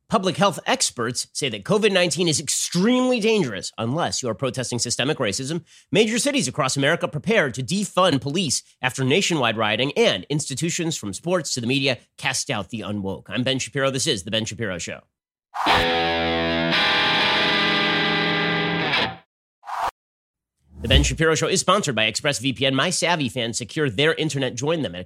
Public health experts say that COVID-19 is extremely dangerous unless you are protesting systemic racism. Major cities across America prepare to defund police after nationwide rioting, and institutions from sports to the media cast out the unwoke. I'm Ben Shapiro. This is The Ben Shapiro Show. The Ben Shapiro Show is sponsored by ExpressVPN. My savvy fans secure their internet. Join them at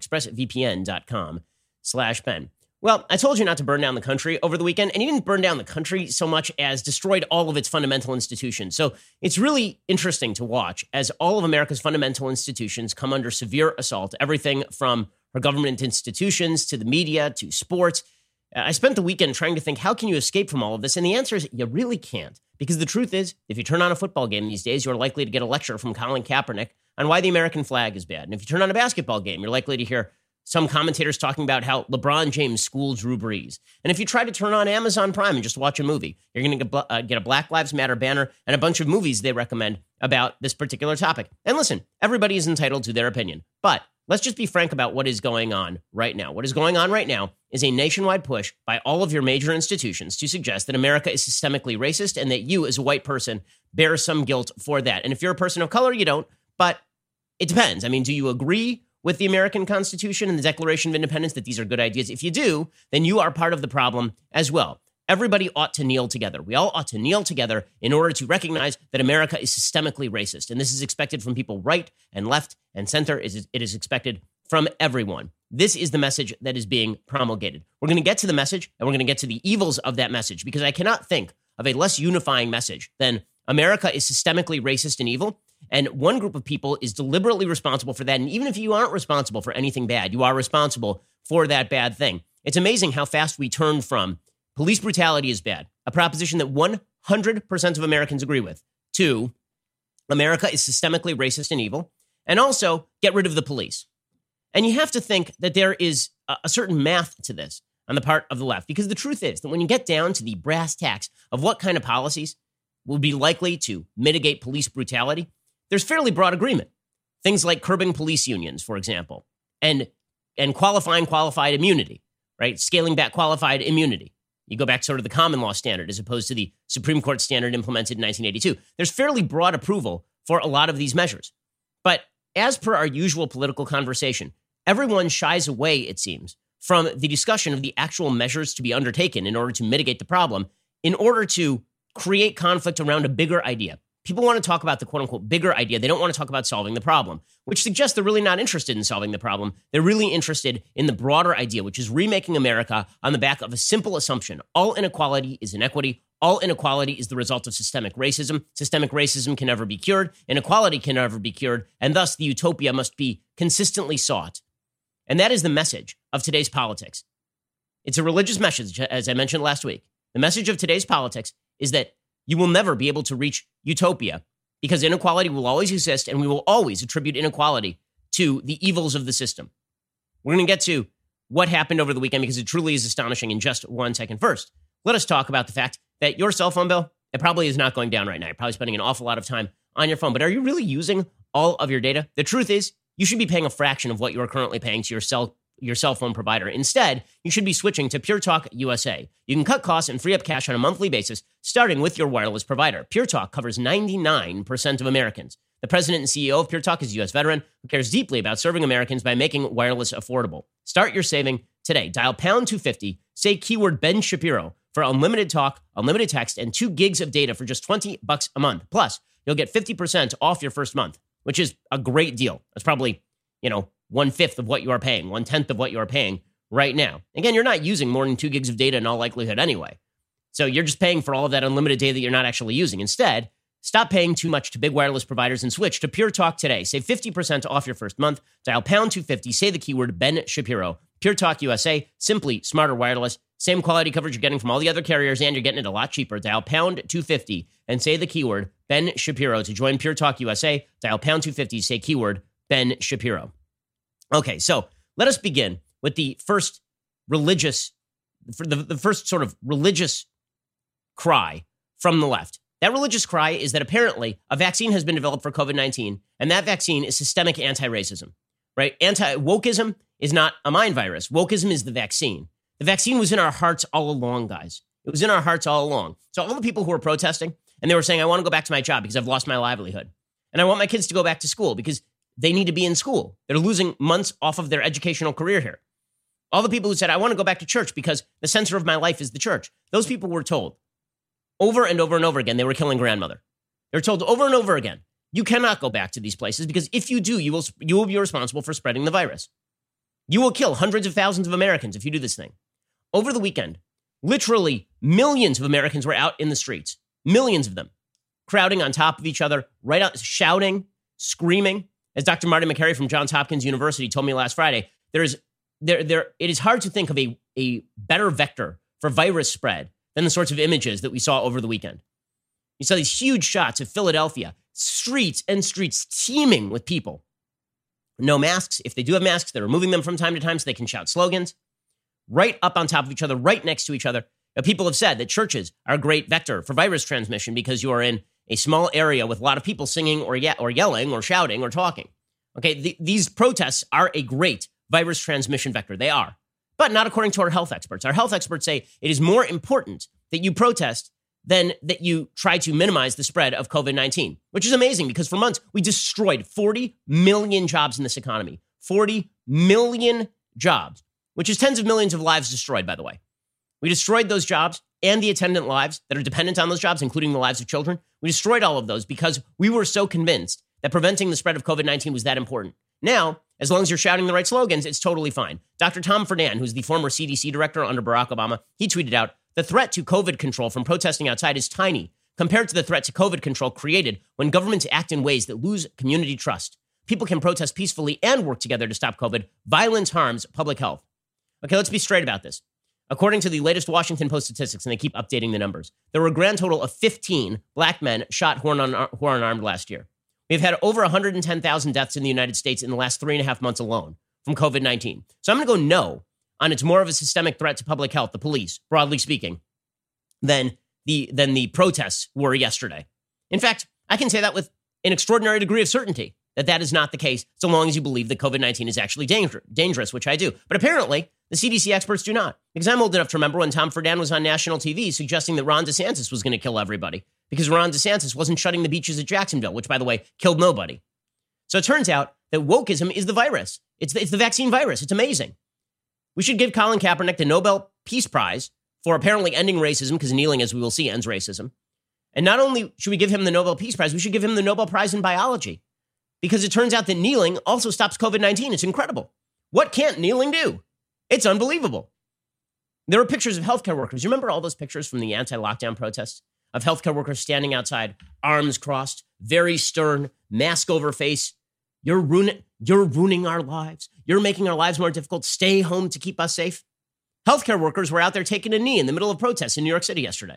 expressvpn.com/Ben. Well, I told you not to burn down the country over the weekend, and he didn't burn down the country so much as destroyed all of its fundamental institutions. So it's really interesting to watch as all of America's fundamental institutions come under severe assault, everything from our government institutions to the media to sports. I spent the weekend trying to think, how can you escape from all of this? And the answer is you really can't. Because the truth is, if you turn on a football game these days, you're likely to get a lecture from Colin Kaepernick on why the American flag is bad. And if you turn on a basketball game, you're likely to hear some commentators talking about how LeBron James schooled Drew Brees. And if you try to turn on Amazon Prime and just watch a movie, you're going to get a Black Lives Matter banner and a bunch of movies they recommend about this particular topic. And listen, everybody is entitled to their opinion. But let's just be frank about what is going on right now. What is going on right now is a nationwide push by all of your major institutions to suggest that America is systemically racist and that you, as a white person, bear some guilt for that. And if you're a person of color, you don't. But it depends. I mean, do you agree with the American Constitution and the Declaration of Independence that these are good ideas? If you do, then you are part of the problem as well. Everybody ought to kneel together. We all ought to kneel together in order to recognize that America is systemically racist. And this is expected from people right and left and center. It is expected from everyone. This is the message that is being promulgated. We're going to get to the message, and we're going to get to the evils of that message, because I cannot think of a less unifying message than America is systemically racist and evil. And one group of people is deliberately responsible for that. And even if you aren't responsible for anything bad, you are responsible for that bad thing. It's amazing how fast we turn from police brutality is bad, a proposition that 100% of Americans agree with, to America is systemically racist and evil, and also get rid of the police. And you have to think that there is a certain math to this on the part of the left, because the truth is that when you get down to the brass tacks of what kind of policies will be likely to mitigate police brutality, there's fairly broad agreement. Things like curbing police unions, for example, and qualifying qualified immunity, right? Scaling back qualified immunity. You go back to sort of the common law standard as opposed to the Supreme Court standard implemented in 1982. There's fairly broad approval for a lot of these measures. But as per our usual political conversation, everyone shies away, it seems, from the discussion of the actual measures to be undertaken in order to mitigate the problem, in order to create conflict around a bigger idea. People want to talk about the quote-unquote bigger idea. They don't want to talk about solving the problem, which suggests they're really not interested in solving the problem. They're really interested in the broader idea, which is remaking America on the back of a simple assumption. All inequality is inequity. All inequality is the result of systemic racism. Systemic racism can never be cured. Inequality can never be cured. And thus, the utopia must be consistently sought. And that is the message of today's politics. It's a religious message, as I mentioned last week. The message of today's politics is that you will never be able to reach utopia because inequality will always exist, and we will always attribute inequality to the evils of the system. We're going to get to what happened over the weekend because it truly is astonishing in just 1 second. First, let us talk about the fact that your cell phone bill, it probably is not going down right now. You're probably spending an awful lot of time on your phone, but are you really using all of your data? The truth is, you should be paying a fraction of what you are currently paying to your cell phone provider. Instead, you should be switching to Pure Talk USA. You can cut costs and free up cash on a monthly basis, starting with your wireless provider. Pure Talk covers 99% of Americans. The president and CEO of Pure Talk is a U.S. veteran who cares deeply about serving Americans by making wireless affordable. Start your saving today. Dial pound 250, say keyword Ben Shapiro for unlimited talk, unlimited text, and 2 gigs of data for just $20 a month. Plus, you'll get 50% off your first month, which is a great deal. That's probably, 1/5 of what you are paying, 1/10 of what you are paying right now. Again, you're not using more than 2 gigs of data in all likelihood anyway. So you're just paying for all of that unlimited data that you're not actually using. Instead, stop paying too much to big wireless providers and switch to Pure Talk today. Save 50% off your first month. Dial pound 250, say the keyword Ben Shapiro. Pure Talk USA, simply smarter wireless. Same quality coverage you're getting from all the other carriers, and you're getting it a lot cheaper. Dial pound 250 and say the keyword Ben Shapiro to join Pure Talk USA. Dial pound 250, say keyword Ben Shapiro. Okay, so let us begin with the first the first sort of religious cry from the left. That religious cry is that apparently a vaccine has been developed for COVID-19, and that vaccine is systemic anti-racism, right? Wokeism is not a mind virus. Wokeism is the vaccine. The vaccine was in our hearts all along, guys. It was in our hearts all along. So all the people who were protesting and they were saying, I want to go back to my job because I've lost my livelihood. And I want my kids to go back to school because they need to be in school. They're losing months off of their educational career here. All the people who said, I want to go back to church because the center of my life is the church. Those people were told over and over and over again, they were killing grandmother. They're told over and over again, you cannot go back to these places because if you do, you will be responsible for spreading the virus. You will kill hundreds of thousands of Americans if you do this thing. Over the weekend, literally millions of Americans were out in the streets, millions of them, crowding on top of each other, right out, shouting, screaming. As Dr. Marty Makary from Johns Hopkins University told me last Friday, it is hard to think of a better vector for virus spread than the sorts of images that we saw over the weekend. You saw these huge shots of Philadelphia, streets and streets teeming with people. No masks. If they do have masks, they're removing them from time to time so they can shout slogans. Right up on top of each other, right next to each other. People have said that churches are a great vector for virus transmission because you are in a small area with a lot of people singing or yelling or shouting or talking. Okay, these protests are a great virus transmission vector. They are. But not according to our health experts. Our health experts say it is more important that you protest than that you try to minimize the spread of COVID-19, which is amazing because for months we destroyed 40 million jobs in this economy. 40 million jobs, which is tens of millions of lives destroyed, by the way. We destroyed those jobs and the attendant lives that are dependent on those jobs, including the lives of children. We destroyed all of those because we were so convinced that preventing the spread of COVID-19 was that important. Now, as long as you're shouting the right slogans, it's totally fine. Dr. Tom Fernand, who's the former CDC director under Barack Obama, he tweeted out, the threat to COVID control from protesting outside is tiny compared to the threat to COVID control created when governments act in ways that lose community trust. People can protest peacefully and work together to stop COVID. Violence harms public health. Okay, let's be straight about this. According to the latest Washington Post statistics, and they keep updating the numbers, there were a grand total of 15 black men shot who are unarmed last year. We've had over 110,000 deaths in the United States in the last 3.5 months alone from COVID-19. So I'm going to go no on it's more of a systemic threat to public health, the police, broadly speaking, than the protests were yesterday. In fact, I can say that with an extraordinary degree of certainty that is not the case so long as you believe that COVID-19 is actually dangerous, which I do. But apparently, the CDC experts do not. Because I'm old enough to remember when Tom Fernand was on national TV suggesting that Ron DeSantis was going to kill everybody because Ron DeSantis wasn't shutting the beaches at Jacksonville, which, by the way, killed nobody. So it turns out that wokeism is the virus. It's the vaccine virus. It's amazing. We should give Colin Kaepernick the Nobel Peace Prize for apparently ending racism, because kneeling, as we will see, ends racism. And not only should we give him the Nobel Peace Prize, we should give him the Nobel Prize in biology, because it turns out that kneeling also stops COVID-19. It's incredible. What can't kneeling do? It's unbelievable. There were pictures of healthcare workers. You remember all those pictures from the anti-lockdown protests of healthcare workers standing outside, arms crossed, very stern, mask over face. You're ruining our lives. You're making our lives more difficult. Stay home to keep us safe. Healthcare workers were out there taking a knee in the middle of protests in New York City yesterday.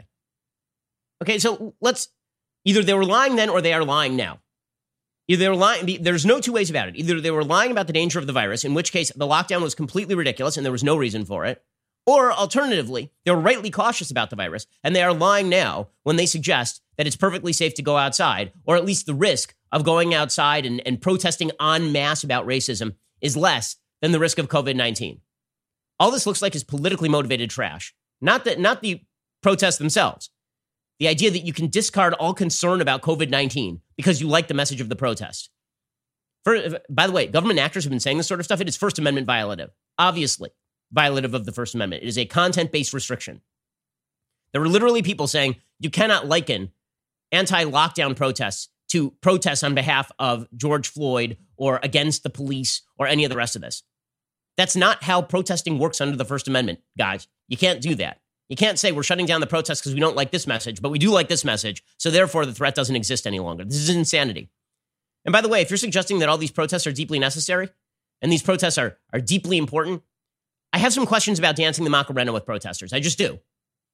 Okay, so either they were lying then or they are lying now. Either they were lying, there's no two ways about it. Either they were lying about the danger of the virus, in which case the lockdown was completely ridiculous and there was no reason for it. Or alternatively, they were rightly cautious about the virus and they are lying now when they suggest that it's perfectly safe to go outside, or at least the risk of going outside and protesting en masse about racism is less than the risk of COVID-19. All this looks like is politically motivated trash. Not the protests themselves. The idea that you can discard all concern about COVID-19 because you like the message of the protest. By the way, government actors have been saying this sort of stuff. It is First Amendment violative. Obviously violative of the First Amendment. It is a content-based restriction. There were literally people saying you cannot liken anti-lockdown protests to protests on behalf of George Floyd or against the police or any of the rest of this. That's not how protesting works under the First Amendment, guys. You can't do that. You can't say we're shutting down the protests because we don't like this message, but we do like this message, so therefore the threat doesn't exist any longer. This is insanity. And by the way, if you're suggesting that all these protests are deeply necessary and these protests are deeply important, I have some questions about dancing the Macarena with protesters. I just do.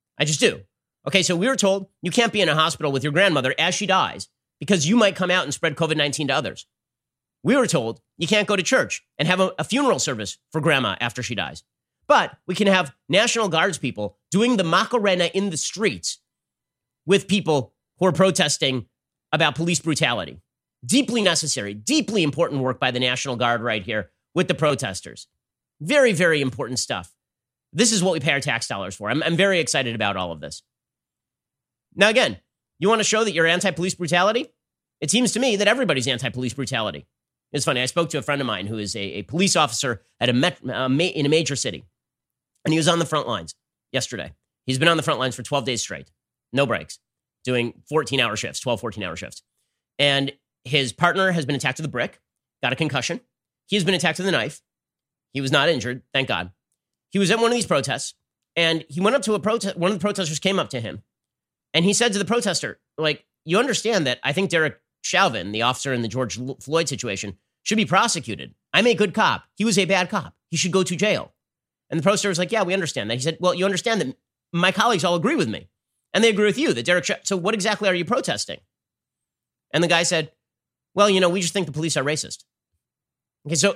Okay, so we were told you can't be in a hospital with your grandmother as she dies because you might come out and spread COVID-19 to others. We were told you can't go to church and have a funeral service for grandma after she dies. But we can have National Guards people doing the Macarena in the streets with people who are protesting about police brutality. Deeply necessary, deeply important work by the National Guard right here with the protesters. Very, very important stuff. This is what we pay our tax dollars for. I'm very excited about all of this. Now, again, you want to show that you're anti-police brutality? It seems to me that everybody's anti-police brutality. It's funny. I spoke to a friend of mine who is a police officer at in a major city, and he was on the front lines yesterday. He's been on the front lines for 12 days straight, no breaks, doing 14-hour shifts, 12, 14-hour shifts. And his partner has been attacked with a brick, got a concussion. He has been attacked with a knife. He was not injured, thank God. He was at one of these protests, and he went up to a protest. One of the protesters came up to him, and he said to the protester, like, you understand that I think Derek Chauvin, the officer in the George Floyd situation, should be prosecuted. I'm a good cop. He was a bad cop. He should go to jail. And the protester was like, yeah, we understand that. He said, well, you understand that my colleagues all agree with me. And they agree with you that Derek Chauvin. So what exactly are you protesting? And the guy said, well, we just think the police are racist. Okay, so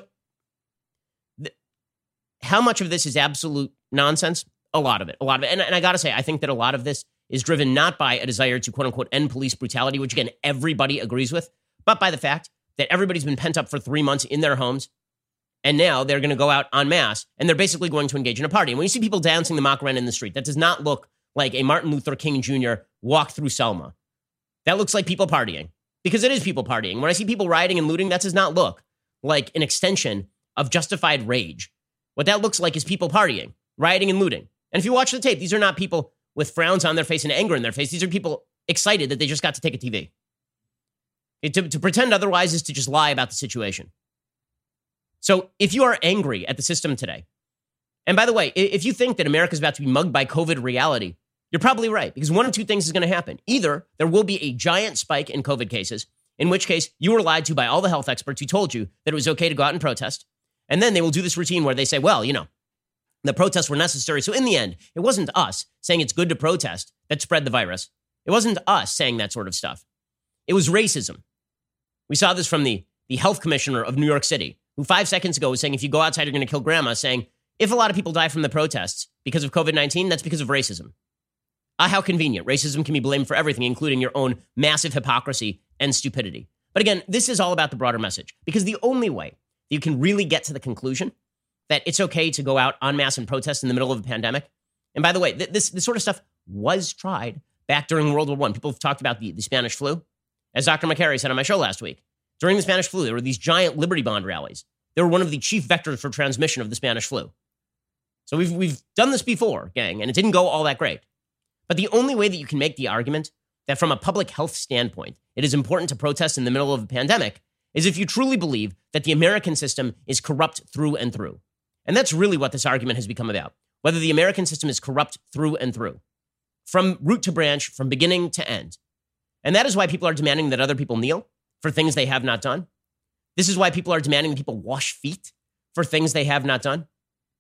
how much of this is absolute nonsense? A lot of it. And I got to say, I think that a lot of this is driven not by a desire to, quote unquote, end police brutality, which, again, everybody agrees with, but by the fact that everybody's been pent up for 3 months in their homes, and now they're going to go out en masse, and they're basically going to engage in a party. And when you see people dancing the Macarena in the street, that does not look like a Martin Luther King Jr. walk through Selma. That looks like people partying, because it is people partying. When I see people rioting and looting, that does not look like an extension of justified rage. What that looks like is people partying, rioting and looting. And if you watch the tape, these are not people with frowns on their face and anger in their face. These are people excited that they just got to take a TV. To pretend otherwise is to just lie about the situation. So if you are angry at the system today, and by the way, if you think that America is about to be mugged by COVID reality, you're probably right, because one of two things is going to happen. Either there will be a giant spike in COVID cases, in which case you were lied to by all the health experts who told you that it was okay to go out and protest. And then they will do this routine where they say, well, the protests were necessary. So in the end, it wasn't us saying it's good to protest that spread the virus. It wasn't us saying that sort of stuff. It was racism. We saw this from the health commissioner of New York City, who 5 seconds ago was saying, if you go outside, you're going to kill grandma, saying, if a lot of people die from the protests because of COVID-19, that's because of racism. How convenient. Racism can be blamed for everything, including your own massive hypocrisy and stupidity. But again, this is all about the broader message, because the only way that you can really get to the conclusion that it's okay to go out en masse and protest in the middle of a pandemic. And by the way, this sort of stuff was tried back during World War I. People have talked about the Spanish flu. As Dr. McCary said on my show last week, during the Spanish flu, there were these giant Liberty Bond rallies. They were one of the chief vectors for transmission of the Spanish flu. So we've done this before, gang, and it didn't go all that great. But the only way that you can make the argument that from a public health standpoint, it is important to protest in the middle of a pandemic is if you truly believe that the American system is corrupt through and through. And that's really what this argument has become about, whether the American system is corrupt through and through, from root to branch, from beginning to end. And that is why people are demanding that other people kneel for things they have not done. This is why people are demanding that people wash feet for things they have not done.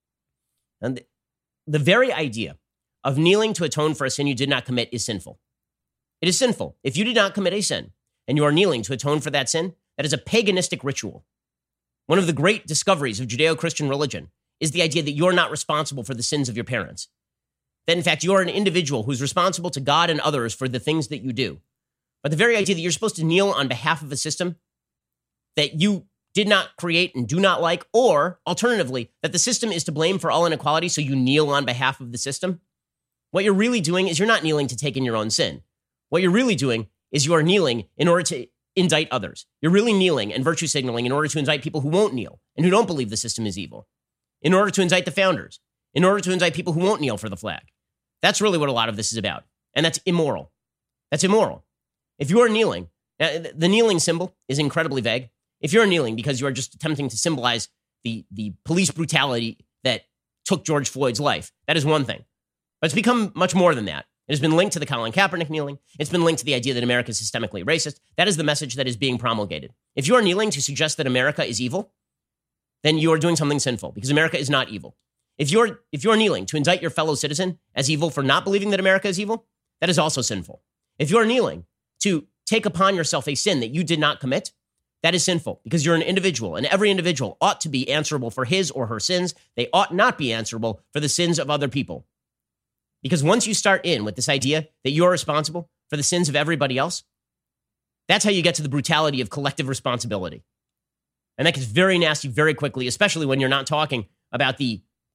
And the very idea of kneeling to atone for a sin you did not commit is sinful. It is sinful. If you did not commit a sin and you are kneeling to atone for that sin, that is a paganistic ritual. One of the great discoveries of Judeo-Christian religion is the idea that you're not responsible for the sins of your parents. That, in fact, you're an individual who's responsible to God and others for the things that you do. But the very idea that you're supposed to kneel on behalf of a system that you did not create and do not like, or alternatively, that the system is to blame for all inequality, so you kneel on behalf of the system, what you're really doing is you're not kneeling to take in your own sin. What you're really doing is you are kneeling in order to indict others. You're really kneeling and virtue signaling in order to indict people who won't kneel and who don't believe the system is evil, in order to indict the founders, in order to indict people who won't kneel for the flag. That's really what a lot of this is about. And that's immoral. That's immoral. If you are kneeling, the kneeling symbol is incredibly vague. If you're kneeling because you are just attempting to symbolize the police brutality that took George Floyd's life, that is one thing. But it's become much more than that. It has been linked to the Colin Kaepernick kneeling. It's been linked to the idea that America is systemically racist. That is the message that is being promulgated. If you are kneeling to suggest that America is evil, then you are doing something sinful, because America is not evil. If you're kneeling to indict your fellow citizen as evil for not believing that America is evil, that is also sinful. If you're kneeling to take upon yourself a sin that you did not commit, that is sinful, because you're an individual, and every individual ought to be answerable for his or her sins. They ought not be answerable for the sins of other people. Because once you start in with this idea that you're responsible for the sins of everybody else, that's how you get to the brutality of collective responsibility. And that gets very nasty very quickly, especially when you're not talking about the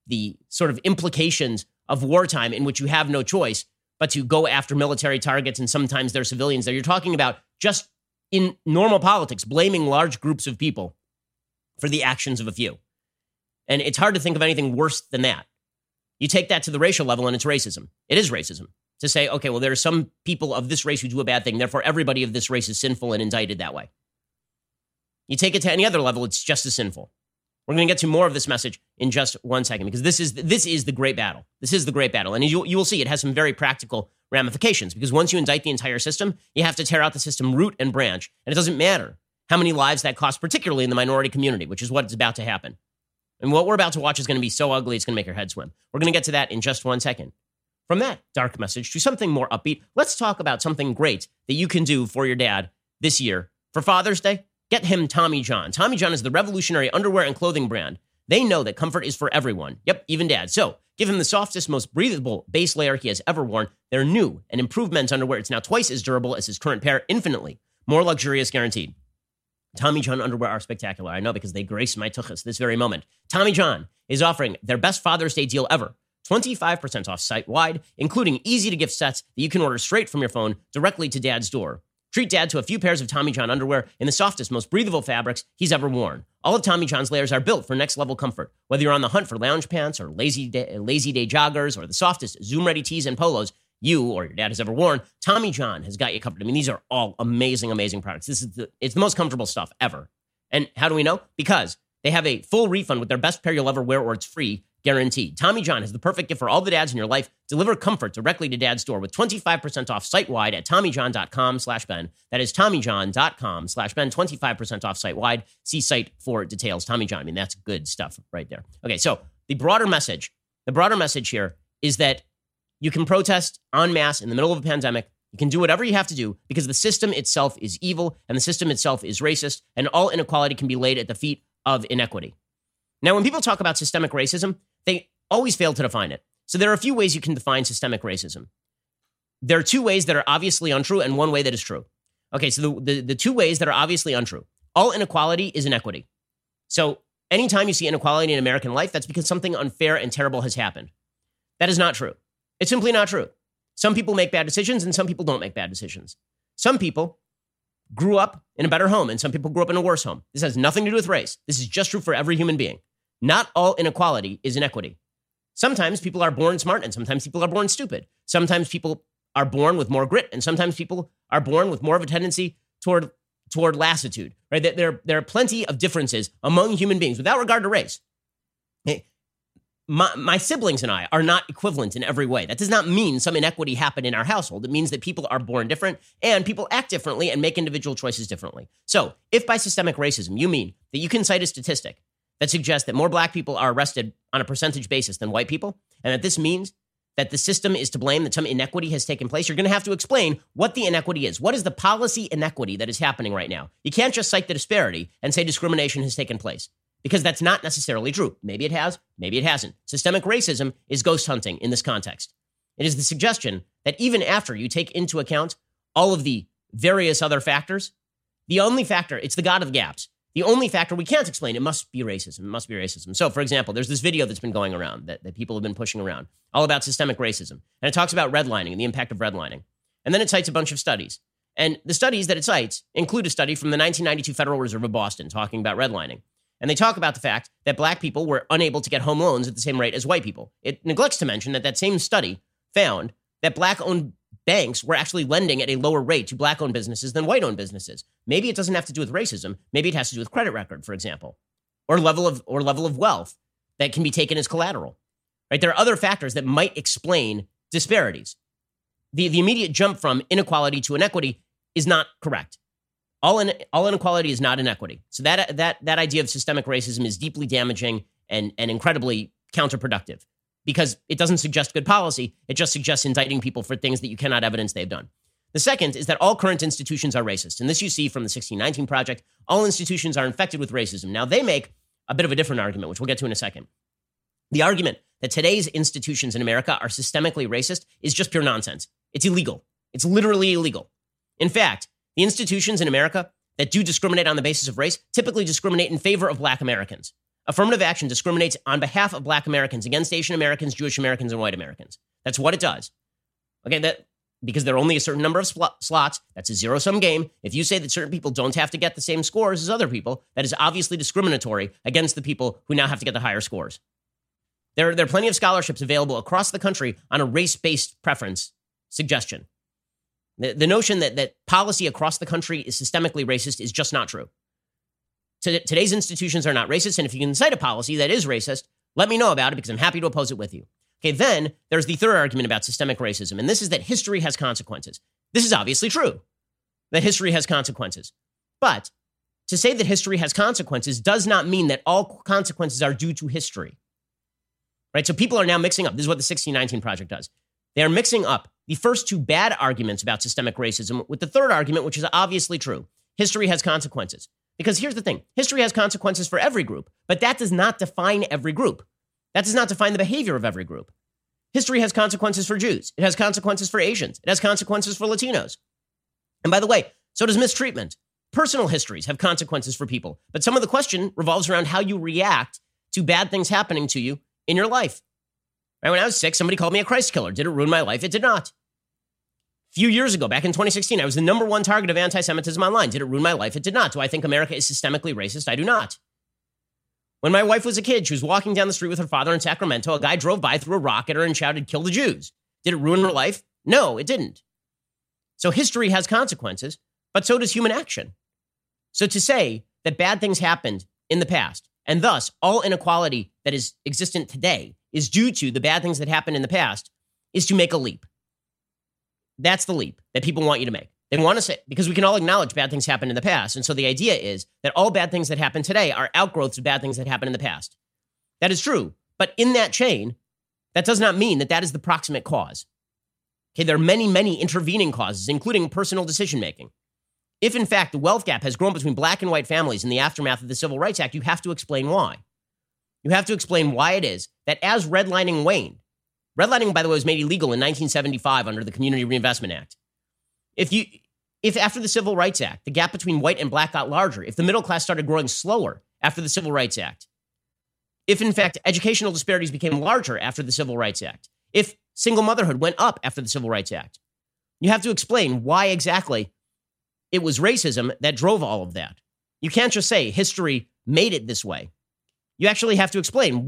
the sort of implications of wartime in which you have no choice but to go after military targets, and sometimes they're civilians there. You're talking about just in normal politics, blaming large groups of people for the actions of a few. And it's hard to think of anything worse than that. You take that to the racial level and it's racism. It is racism to say, okay, well, there are some people of this race who do a bad thing, therefore everybody of this race is sinful and indicted that way. You take it to any other level, it's just as sinful. We're going to get to more of this message in just one second, because this is the great battle. This is the great battle. And you will see it has some very practical ramifications, because once you indict the entire system, you have to tear out the system root and branch. And it doesn't matter how many lives that costs, particularly in the minority community, which is what's about to happen. And what we're about to watch is going to be so ugly, it's going to make your head swim. We're going to get to that in just one second. From that dark message to something more upbeat, let's talk about something great that you can do for your dad this year. For Father's Day, get him Tommy John. Tommy John is the revolutionary underwear and clothing brand. They know that comfort is for everyone. Yep, even dad. So give him the softest, most breathable base layer he has ever worn. Their new and improved men's underwear. It's now twice as durable as his current pair, infinitely more luxurious, guaranteed. Tommy John underwear are spectacular. I know, because they grace my tuchus this very moment. Tommy John is offering their best Father's Day deal ever. 25% off site-wide, including easy-to-gift sets that you can order straight from your phone directly to dad's door. Treat dad to a few pairs of Tommy John underwear in the softest, most breathable fabrics he's ever worn. All of Tommy John's layers are built for next-level comfort. Whether you're on the hunt for lounge pants or lazy day joggers or the softest Zoom-ready tees and polos you or your dad has ever worn, Tommy John has got you covered. I mean, these are all amazing, amazing products. It's the most comfortable stuff ever. And how do we know? Because they have a full refund with their best pair you'll ever wear, or it's free, guaranteed. Tommy John is the perfect gift for all the dads in your life. Deliver comfort directly to dad's door with 25% off site-wide at TommyJohn.com/Ben. That is TommyJohn.com/Ben. 25% off site-wide. See site for details. Tommy John. I mean, that's good stuff right there. Okay, so the broader message here is that you can protest en masse in the middle of a pandemic. You can do whatever you have to do because the system itself is evil and the system itself is racist, and all inequality can be laid at the feet of inequity. Now, when people talk about systemic racism, they always fail to define it. So there are a few ways you can define systemic racism. There are two ways that are obviously untrue and one way that is true. Okay, so the two ways that are obviously untrue. All inequality is inequity. So anytime you see inequality in American life, that's because something unfair and terrible has happened. That is not true. It's simply not true. Some people make bad decisions and some people don't make bad decisions. Some people grew up in a better home and some people grew up in a worse home. This has nothing to do with race. This is just true for every human being. Not all inequality is inequity. Sometimes people are born smart and sometimes people are born stupid. Sometimes people are born with more grit and sometimes people are born with more of a tendency toward lassitude, right? There are plenty of differences among human beings without regard to race. My siblings and I are not equivalent in every way. That does not mean some inequity happened in our household. It means that people are born different and people act differently and make individual choices differently. So if by systemic racism you mean that you can cite a statistic that suggests that more black people are arrested on a percentage basis than white people, and that this means that the system is to blame, that some inequity has taken place, you're going to have to explain what the inequity is. What is the policy inequity that is happening right now? You can't just cite the disparity and say discrimination has taken place, because that's not necessarily true. Maybe it has, maybe it hasn't. Systemic racism is ghost hunting in this context. It is the suggestion that even after you take into account all of the various other factors, the only factor, it's the God of the gaps. The only factor we can't explain, it must be racism. It must be racism. So, for example, there's this video that's been going around that people have been pushing around, all about systemic racism. And it talks about redlining and the impact of redlining. And then it cites a bunch of studies. And the studies that it cites include a study from the 1992 Federal Reserve of Boston talking about redlining. And they talk about the fact that black people were unable to get home loans at the same rate as white people. It neglects to mention that same study found that black-owned banks were actually lending at a lower rate to black-owned businesses than white-owned businesses. Maybe it doesn't have to do with racism. Maybe it has to do with credit record, for example, or level of wealth that can be taken as collateral. Right? There are other factors that might explain disparities. The immediate jump from inequality to inequity is not correct. All inequality is not inequity. So that idea of systemic racism is deeply damaging and incredibly counterproductive, because it doesn't suggest good policy. It just suggests indicting people for things that you cannot evidence they've done. The second is that all current institutions are racist. And this you see from the 1619 Project. All institutions are infected with racism. Now, they make a bit of a different argument, which we'll get to in a second. The argument that today's institutions in America are systemically racist is just pure nonsense. It's illegal. It's literally illegal. In fact, the institutions in America that do discriminate on the basis of race typically discriminate in favor of black Americans. Affirmative action discriminates on behalf of Black Americans against Asian Americans, Jewish Americans, and white Americans. That's what it does. Okay, because there are only a certain number of slots, that's a zero-sum game. If you say that certain people don't have to get the same scores as other people, that is obviously discriminatory against the people who now have to get the higher scores. There are plenty of scholarships available across the country on a race-based preference suggestion. The notion that policy across the country is systemically racist is just not true. Today's institutions are not racist, and if you can cite a policy that is racist, let me know about it because I'm happy to oppose it with you. Okay, then there's the third argument about systemic racism, and this is that history has consequences. This is obviously true, that history has consequences. But to say that history has consequences does not mean that all consequences are due to history. Right? So people are now mixing up. This is what the 1619 Project does. They are mixing up the first two bad arguments about systemic racism with the third argument, which is obviously true. History has consequences. Because here's the thing. History has consequences for every group, but that does not define every group. That does not define the behavior of every group. History has consequences for Jews. It has consequences for Asians. It has consequences for Latinos. And by the way, so does mistreatment. Personal histories have consequences for people, but some of the question revolves around how you react to bad things happening to you in your life. Right? When I was 6, somebody called me a Christ killer. Did it ruin my life? It did not. A few years ago, back in 2016, I was the number one target of anti-Semitism online. Did it ruin my life? It did not. Do I think America is systemically racist? I do not. When my wife was a kid, she was walking down the street with her father in Sacramento. A guy drove by, threw a rock at her, and shouted, "Kill the Jews." Did it ruin her life? No, it didn't. So history has consequences, but so does human action. So to say that bad things happened in the past, and thus all inequality that is existent today is due to the bad things that happened in the past, is to make a leap. That's the leap that people want you to make. They want to say, because we can all acknowledge bad things happened in the past. And so the idea is that all bad things that happen today are outgrowths of bad things that happened in the past. That is true. But in that chain, that does not mean that that is the proximate cause. Okay, there are many, many intervening causes, including personal decision-making. If, in fact, the wealth gap has grown between black and white families in the aftermath of the Civil Rights Act, you have to explain why. You have to explain why it is that as redlining waned, redlining, by the way, was made illegal in 1975 under the Community Reinvestment Act. If after the Civil Rights Act, the gap between white and black got larger, if the middle class started growing slower after the Civil Rights Act, if, in fact, educational disparities became larger after the Civil Rights Act, if single motherhood went up after the Civil Rights Act, you have to explain why exactly it was racism that drove all of that. You can't just say history made it this way. You actually have to explain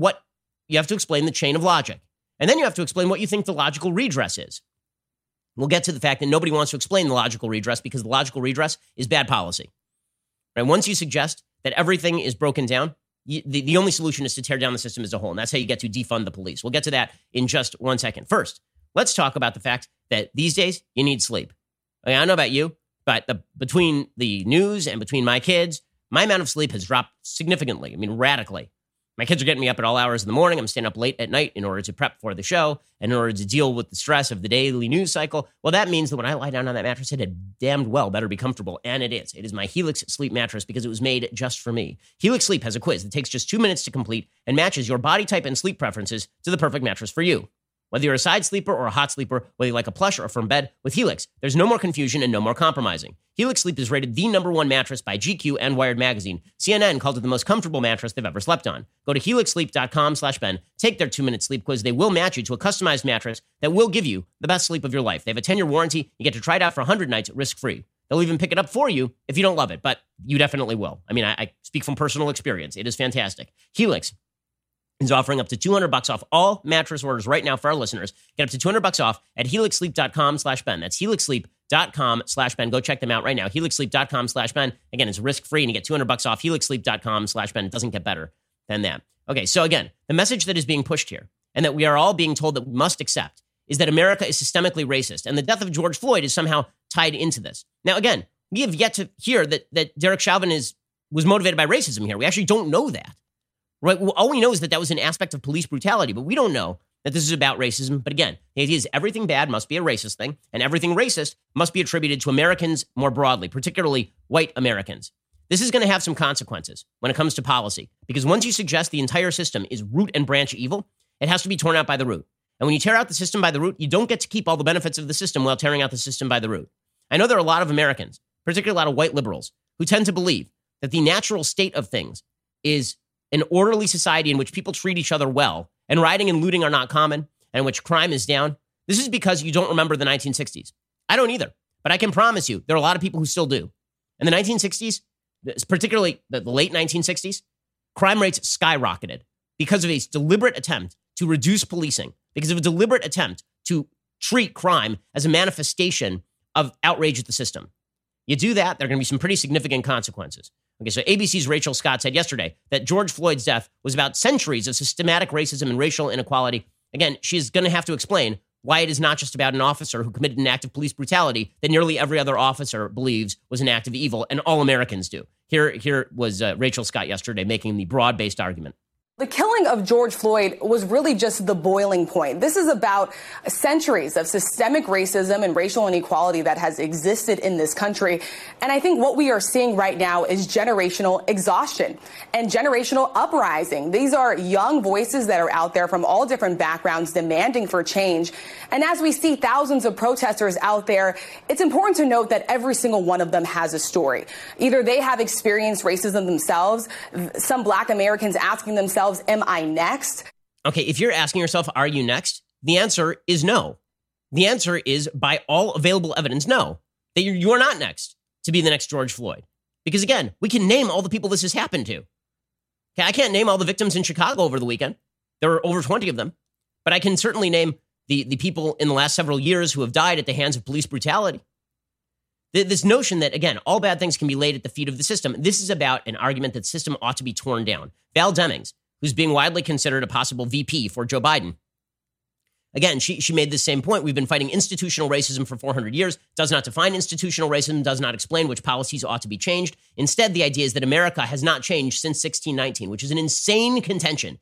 the chain of logic. And then you have to explain what you think the logical redress is. We'll get to the fact that nobody wants to explain the logical redress because the logical redress is bad policy. Right? Once you suggest that everything is broken down, the only solution is to tear down the system as a whole. And that's how you get to defund the police. We'll get to that in just 1 second. First, let's talk about the fact that these days you need sleep. I don't know about you, but between the news and between my kids, my amount of sleep has dropped significantly. I mean, radically. My kids are getting me up at all hours in the morning. I'm staying up late at night in order to prep for the show and in order to deal with the stress of the daily news cycle. Well, that means that when I lie down on that mattress, it had damned well better be comfortable. And it is. It is my Helix Sleep mattress because it was made just for me. Helix Sleep has a quiz that takes just 2 minutes to complete and matches your body type and sleep preferences to the perfect mattress for you. Whether you're a side sleeper or a hot sleeper, whether you like a plush or a firm bed, with Helix, there's no more confusion and no more compromising. Helix Sleep is rated the #1 mattress by GQ and Wired Magazine. CNN called it the most comfortable mattress they've ever slept on. Go to helixsleep.com/Ben, take their 2-minute sleep quiz. They will match you to a customized mattress that will give you the best sleep of your life. They have a 10-year warranty. You get to try it out for 100 nights risk-free. They'll even pick it up for you if you don't love it, but you definitely will. I mean, I speak from personal experience. It is fantastic. Helix is offering up to $200 off all mattress orders right now for our listeners. Get up to $200 off at helixsleep.com/Ben. That's helixsleep.com/Ben. Go check them out right now. helixsleep.com/Ben. Again, it's risk-free and you get $200 off. helixsleep.com/Ben. It doesn't get better than that. Okay, so again, the message that is being pushed here and that we are all being told that we must accept is that America is systemically racist and the death of George Floyd is somehow tied into this. Now, again, we have yet to hear that Derek Chauvin was motivated by racism here. We actually don't know that. Right? Well, all we know is that was an aspect of police brutality, but we don't know that this is about racism. But again, the idea is everything bad must be a racist thing, and everything racist must be attributed to Americans more broadly, particularly white Americans. This is going to have some consequences when it comes to policy, because once you suggest the entire system is root and branch evil, it has to be torn out by the root. And when you tear out the system by the root, you don't get to keep all the benefits of the system while tearing out the system by the root. I know there are a lot of Americans, particularly a lot of white liberals, who tend to believe that the natural state of things is an orderly society in which people treat each other well and rioting and looting are not common and in which crime is down, this is because you don't remember the 1960s. I don't either, but I can promise you there are a lot of people who still do. In the 1960s, particularly the late 1960s, crime rates skyrocketed because of a deliberate attempt to reduce policing, because of a deliberate attempt to treat crime as a manifestation of outrage at the system. You do that, there are going to be some pretty significant consequences. Okay, so ABC's Rachel Scott said yesterday that George Floyd's death was about centuries of systematic racism and racial inequality. Again, she's going to have to explain why it is not just about an officer who committed an act of police brutality that nearly every other officer believes was an act of evil, and all Americans do. Here was Rachel Scott yesterday making the broad-based argument. The killing of George Floyd was really just the boiling point. This is about centuries of systemic racism and racial inequality that has existed in this country. And I think what we are seeing right now is generational exhaustion and generational uprising. These are young voices that are out there from all different backgrounds demanding for change. And as we see thousands of protesters out there, it's important to note that every single one of them has a story. Either they have experienced racism themselves, some Black Americans asking themselves, am I next? Okay, if you're asking yourself, are you next? The answer is no. The answer is, by all available evidence, no. That you are not next to be the next George Floyd. Because again, we can name all the people this has happened to. Okay, I can't name all the victims in Chicago over the weekend. There were over 20 of them. But I can certainly name the people in the last several years who have died at the hands of police brutality. This notion that, again, all bad things can be laid at the feet of the system. This is about an argument that the system ought to be torn down. Val Demings, who's being widely considered a possible VP for Joe Biden. Again, she made the same point. We've been fighting institutional racism for 400 years. Does not define institutional racism, does not explain which policies ought to be changed. Instead, the idea is that America has not changed since 1619, which is an insane contention,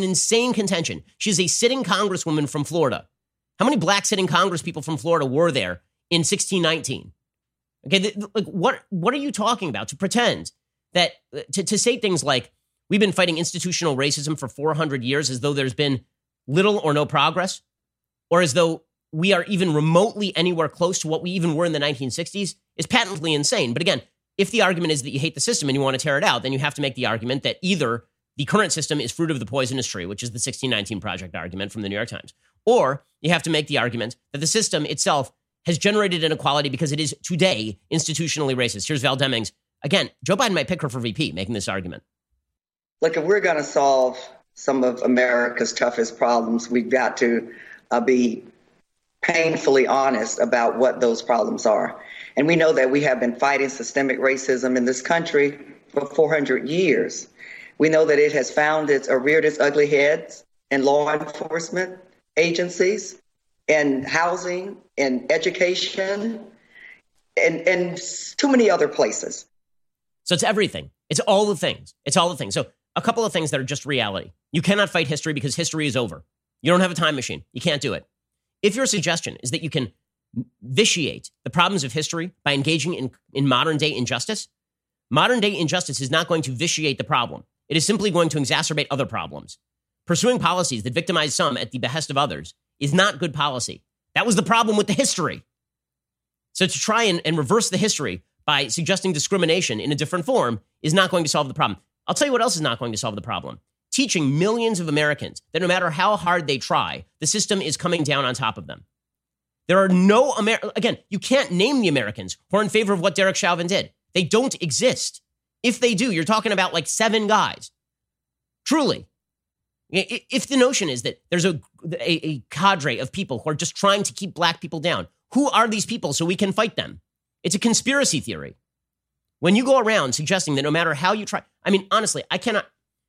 She is a sitting congresswoman from Florida. How many Black sitting congresspeople from Florida were there in 1619? Okay, like what are you talking about? To pretend that, to say things like, we've been fighting institutional racism for 400 years as though there's been little or no progress, or as though we are even remotely anywhere close to what we even were in the 1960s, is patently insane. But again, if the argument is that you hate the system and you want to tear it out, then you have to make the argument that either the current system is fruit of the poisonous tree, which is the 1619 Project argument from the New York Times, or you have to make the argument that the system itself has generated inequality because it is today institutionally racist. Here's Val Demings. Again, Joe Biden might pick her for VP, making this argument. Look, if we're going to solve some of America's toughest problems, we've got to be painfully honest about what those problems are. And we know that we have been fighting systemic racism in this country for 400 years. We know that it has reared its ugly heads in law enforcement agencies, in housing, in education, and too many other places. So it's everything. It's all the things. So a couple of things that are just reality. You cannot fight history because history is over. You don't have a time machine. You can't do it. If your suggestion is that you can vitiate the problems of history by engaging in modern day injustice is not going to vitiate the problem. It is simply going to exacerbate other problems. Pursuing policies that victimize some at the behest of others is not good policy. That was the problem with the history. So to try and reverse the history by suggesting discrimination in a different form is not going to solve the problem. I'll tell you what else is not going to solve the problem. Teaching millions of Americans that no matter how hard they try, the system is coming down on top of them. There are no again, you can't name the Americans who are in favor of what Derek Chauvin did. They don't exist. If they do, you're talking about like 7 guys. Truly. If the notion is that there's a cadre of people who are just trying to keep Black people down, who are these people so we can fight them? It's a conspiracy theory. When you go around suggesting that no matter how you try, I mean, honestly, I can't.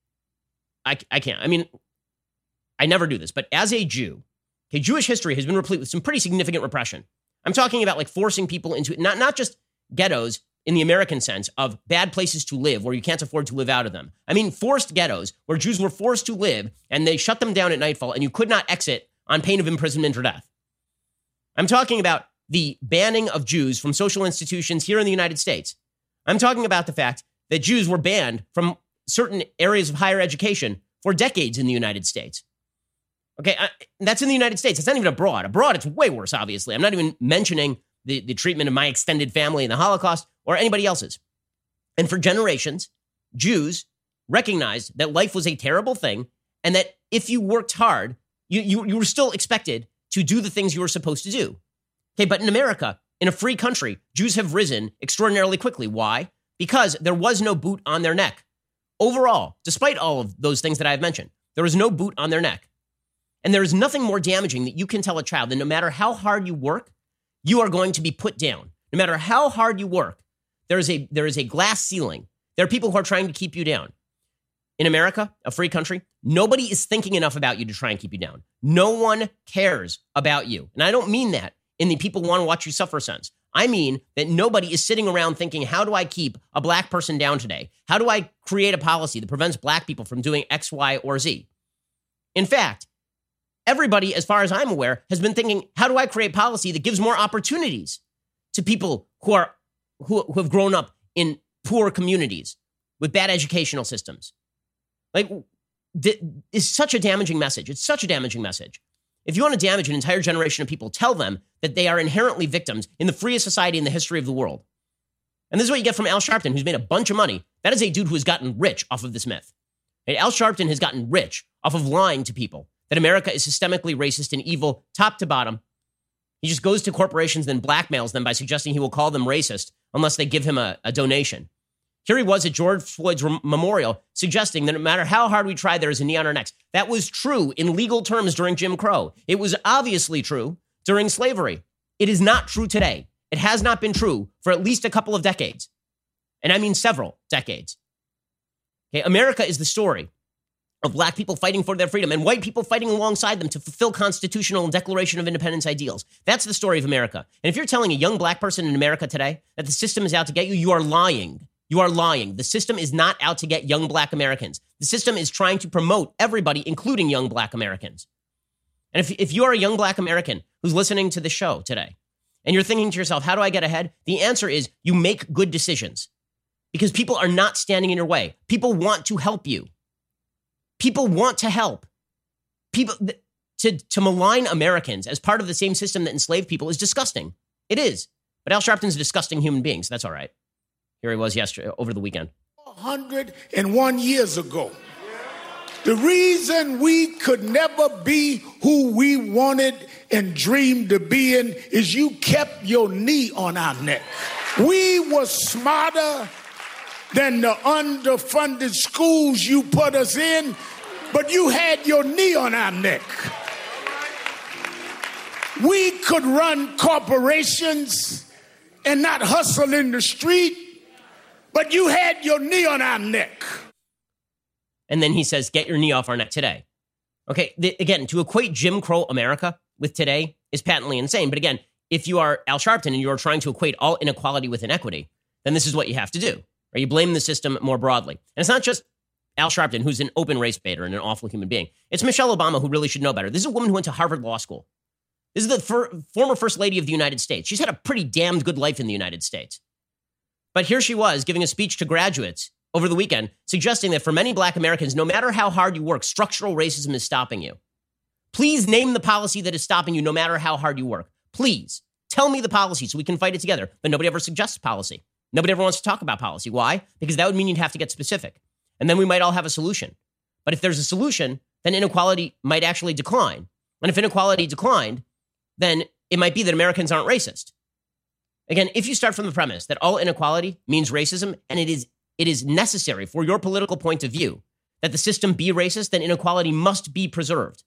I mean, I never do this, but as a Jew, okay, Jewish history has been replete with some pretty significant repression. I'm talking about like forcing people into not just ghettos in the American sense of bad places to live where you can't afford to live out of them. I mean, forced ghettos where Jews were forced to live and they shut them down at nightfall and you could not exit on pain of imprisonment or death. I'm talking about the banning of Jews from social institutions here in the United States. I'm talking about the fact that Jews were banned from certain areas of higher education for decades in the United States. Okay, that's in the United States. It's not even abroad. Abroad, it's way worse, obviously. I'm not even mentioning the treatment of my extended family in the Holocaust or anybody else's. And for generations, Jews recognized that life was a terrible thing and that if you worked hard, you were still expected to do the things you were supposed to do. Okay, but in America, in a free country, Jews have risen extraordinarily quickly. Why? Because there was no boot on their neck. Overall, despite all of those things that I have mentioned, there was no boot on their neck. And there is nothing more damaging that you can tell a child than no matter how hard you work, you are going to be put down. No matter how hard you work, there is a glass ceiling. There are people who are trying to keep you down. In America, a free country, nobody is thinking enough about you to try and keep you down. No one cares about you. And I don't mean that in the people want to watch you suffer sense. I mean that nobody is sitting around thinking, how do I keep a black person down today? How do I create a policy that prevents black people from doing X, Y, or Z? In fact, everybody, as far as I'm aware, has been thinking, how do I create policy that gives more opportunities to people who have grown up in poor communities with bad educational systems? Like, it's such a damaging message. It's such a damaging message. If you want to damage an entire generation of people, tell them that they are inherently victims in the freest society in the history of the world. And this is what you get from Al Sharpton, who's made a bunch of money. That is a dude who has gotten rich off of this myth. And Al Sharpton has gotten rich off of lying to people that America is systemically racist and evil, top to bottom. He just goes to corporations and blackmails them by suggesting he will call them racist unless they give him a donation. Here he was at George Floyd's memorial suggesting that no matter how hard we try, there is a knee on our necks. That was true in legal terms during Jim Crow. It was obviously true during slavery. It is not true today. It has not been true for at least a couple of decades. And I mean several decades. Okay, America is the story of black people fighting for their freedom and white people fighting alongside them to fulfill constitutional and Declaration of Independence ideals. That's the story of America. And if you're telling a young black person in America today that the system is out to get you, you are lying. You are lying. The system is not out to get young black Americans. The system is trying to promote everybody, including young black Americans. And if you are a young black American who's listening to the show today, and you're thinking to yourself, how do I get ahead? The answer is you make good decisions because people are not standing in your way. People want to help you. People want to help. People to malign Americans as part of the same system that enslaved people is disgusting. It is. But Al Sharpton's a disgusting human being, so that's all right. Here he was yesterday, over the weekend. 101 years ago. The reason we could never be who we wanted and dreamed to be in is you kept your knee on our neck. We were smarter than the underfunded schools you put us in, but you had your knee on our neck. We could run corporations and not hustle in the street, but you had your knee on our neck. And then he says, get your knee off our neck today. Okay, again, to equate Jim Crow America with today is patently insane. But again, if you are Al Sharpton and you are trying to equate all inequality with inequity, then this is what you have to do. Or you blame the system more broadly. And it's not just Al Sharpton, who's an open race baiter and an awful human being. It's Michelle Obama, who really should know better. This is a woman who went to Harvard Law School. This is the former First Lady of the United States. She's had a pretty damned good life in the United States. But here she was giving a speech to graduates over the weekend, suggesting that for many black Americans, no matter how hard you work, structural racism is stopping you. Please name the policy that is stopping you no matter how hard you work. Please tell me the policy so we can fight it together. But nobody ever suggests policy. Nobody ever wants to talk about policy. Why? Because that would mean you'd have to get specific. And then we might all have a solution. But if there's a solution, then inequality might actually decline. And if inequality declined, then it might be that Americans aren't racist. Again, if you start from the premise that all inequality means racism, and it is necessary for your political point of view that the system be racist, then inequality must be preserved.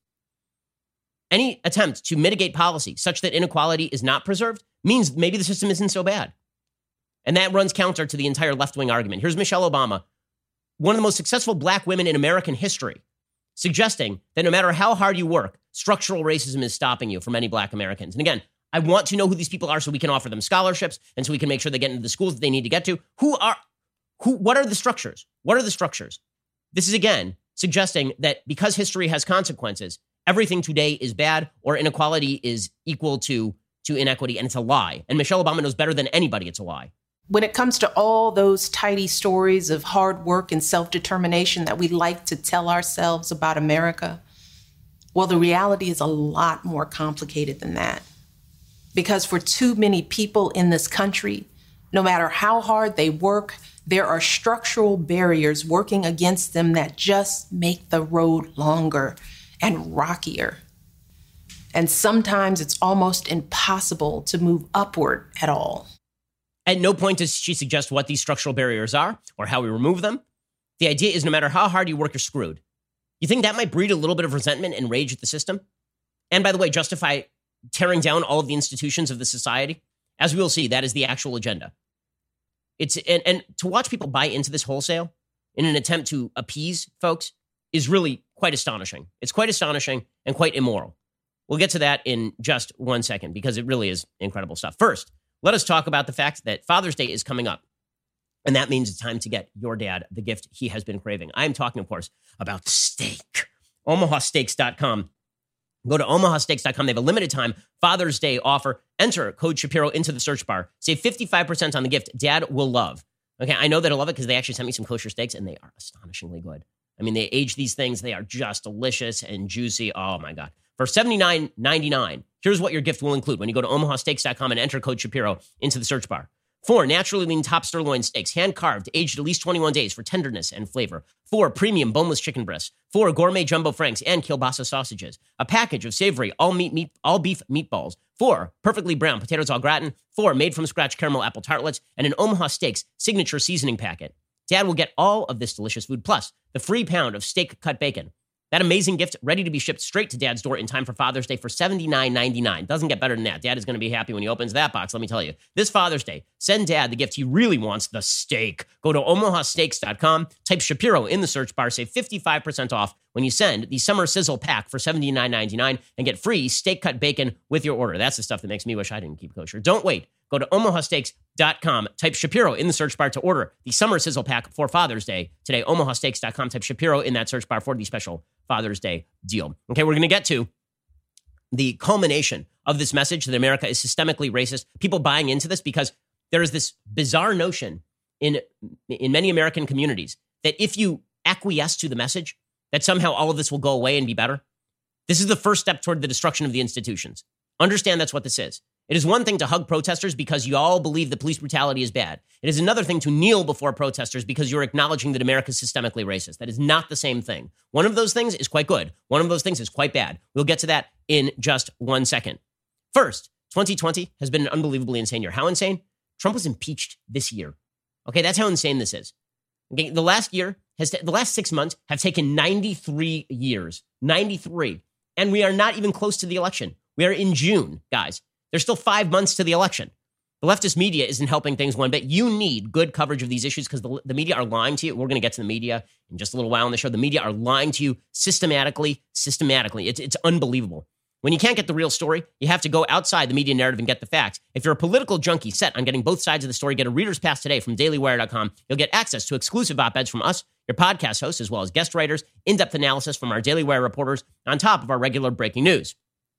Any attempt to mitigate policy such that inequality is not preserved means maybe the system isn't so bad. And that runs counter to the entire left-wing argument. Here's Michelle Obama, one of the most successful black women in American history, suggesting that no matter how hard you work, structural racism is stopping you for many black Americans. And again, I want to know who these people are so we can offer them scholarships and so we can make sure they get into the schools that they need to get to. What are the structures? What are the structures? This is, again, suggesting that because history has consequences, everything today is bad or inequality is equal to inequity, and it's a lie. And Michelle Obama knows better than anybody it's a lie. When it comes to all those tidy stories of hard work and self-determination that we like to tell ourselves about America, well, the reality is a lot more complicated than that. Because for too many people in this country, No matter how hard they work, there are structural barriers working against them that just make the road longer and rockier. And sometimes it's almost impossible to move upward at all. At no point does she suggest what these structural barriers are or how we remove them. The idea is no matter how hard you work, you're screwed. You think that might breed a little bit of resentment and rage at the system? And by the way, justify tearing down all of the institutions of the society? As we will see, that is the actual agenda. And to watch people buy into this wholesale in an attempt to appease folks is really quite astonishing. It's quite astonishing and quite immoral. We'll get to that in just 1 second because it really is incredible stuff. First, let us talk about the fact that Father's Day is coming up. And that means it's time to get your dad the gift he has been craving. I'm talking, of course, about steak. OmahaSteaks.com. Go to omahasteaks.com. They have a limited time Father's Day offer. Enter code Shapiro into the search bar. Save 55% on the gift Dad will love. Okay, I know that he'll love it because they actually sent me some kosher steaks, and they are astonishingly good. I mean, they age these things. They are just delicious and juicy. Oh, my God. For $79.99, here's what your gift will include when you go to omahasteaks.com and enter code Shapiro into the search bar. 4 naturally lean top sirloin steaks, hand-carved, aged at least 21 days for tenderness and flavor. 4 premium boneless chicken breasts. 4 gourmet jumbo franks and kielbasa sausages. A package of savory all-beef meatballs. 4 perfectly brown potatoes au gratin. 4 made-from-scratch caramel apple tartlets. And an Omaha Steaks signature seasoning packet. Dad will get all of this delicious food, plus the free pound of steak-cut bacon. That amazing gift ready to be shipped straight to Dad's door in time for Father's Day for $79.99. Doesn't get better than that. Dad is going to be happy when he opens that box, let me tell you. This Father's Day, send Dad the gift he really wants, the steak. Go to omahasteaks.com, type Shapiro in the search bar, save 55% off when you send the Summer Sizzle Pack for $79.99 and get free steak-cut bacon with your order. That's the stuff that makes me wish I didn't keep kosher. Don't wait. Go to omahasteaks.com, type Shapiro in the search bar to order the Summer Sizzle Pack for Father's Day. Today, omahasteaks.com, type Shapiro in that search bar for the special Father's Day deal. Okay, we're going to get to the culmination of this message that America is systemically racist. People buying into this because there is this bizarre notion in many American communities that if you acquiesce to the message, that somehow all of this will go away and be better. This is the first step toward the destruction of the institutions. Understand that's what this is. It is one thing to hug protesters because you all believe that police brutality is bad. It is another thing to kneel before protesters because you're acknowledging that America is systemically racist. That is not the same thing. One of those things is quite good. One of those things is quite bad. We'll get to that in just 1 second. First, 2020 has been an unbelievably insane year. How insane? Trump was impeached this year. Okay, that's how insane this is. Okay, the last 6 months have taken 93 years. 93. And we are not even close to the election. We are in June, guys. There's still 5 months to the election. The leftist media isn't helping things one bit. You need good coverage of these issues because the media are lying to you. We're going to get to the media in just a little while on the show. The media are lying to you systematically. It's unbelievable. When you can't get the real story, you have to go outside the media narrative and get the facts. If you're a political junkie set on getting both sides of the story, get a reader's pass today from dailywire.com. You'll get access to exclusive op-eds from us, your podcast hosts, as well as guest writers, in-depth analysis from our Daily Wire reporters, on top of our regular breaking news.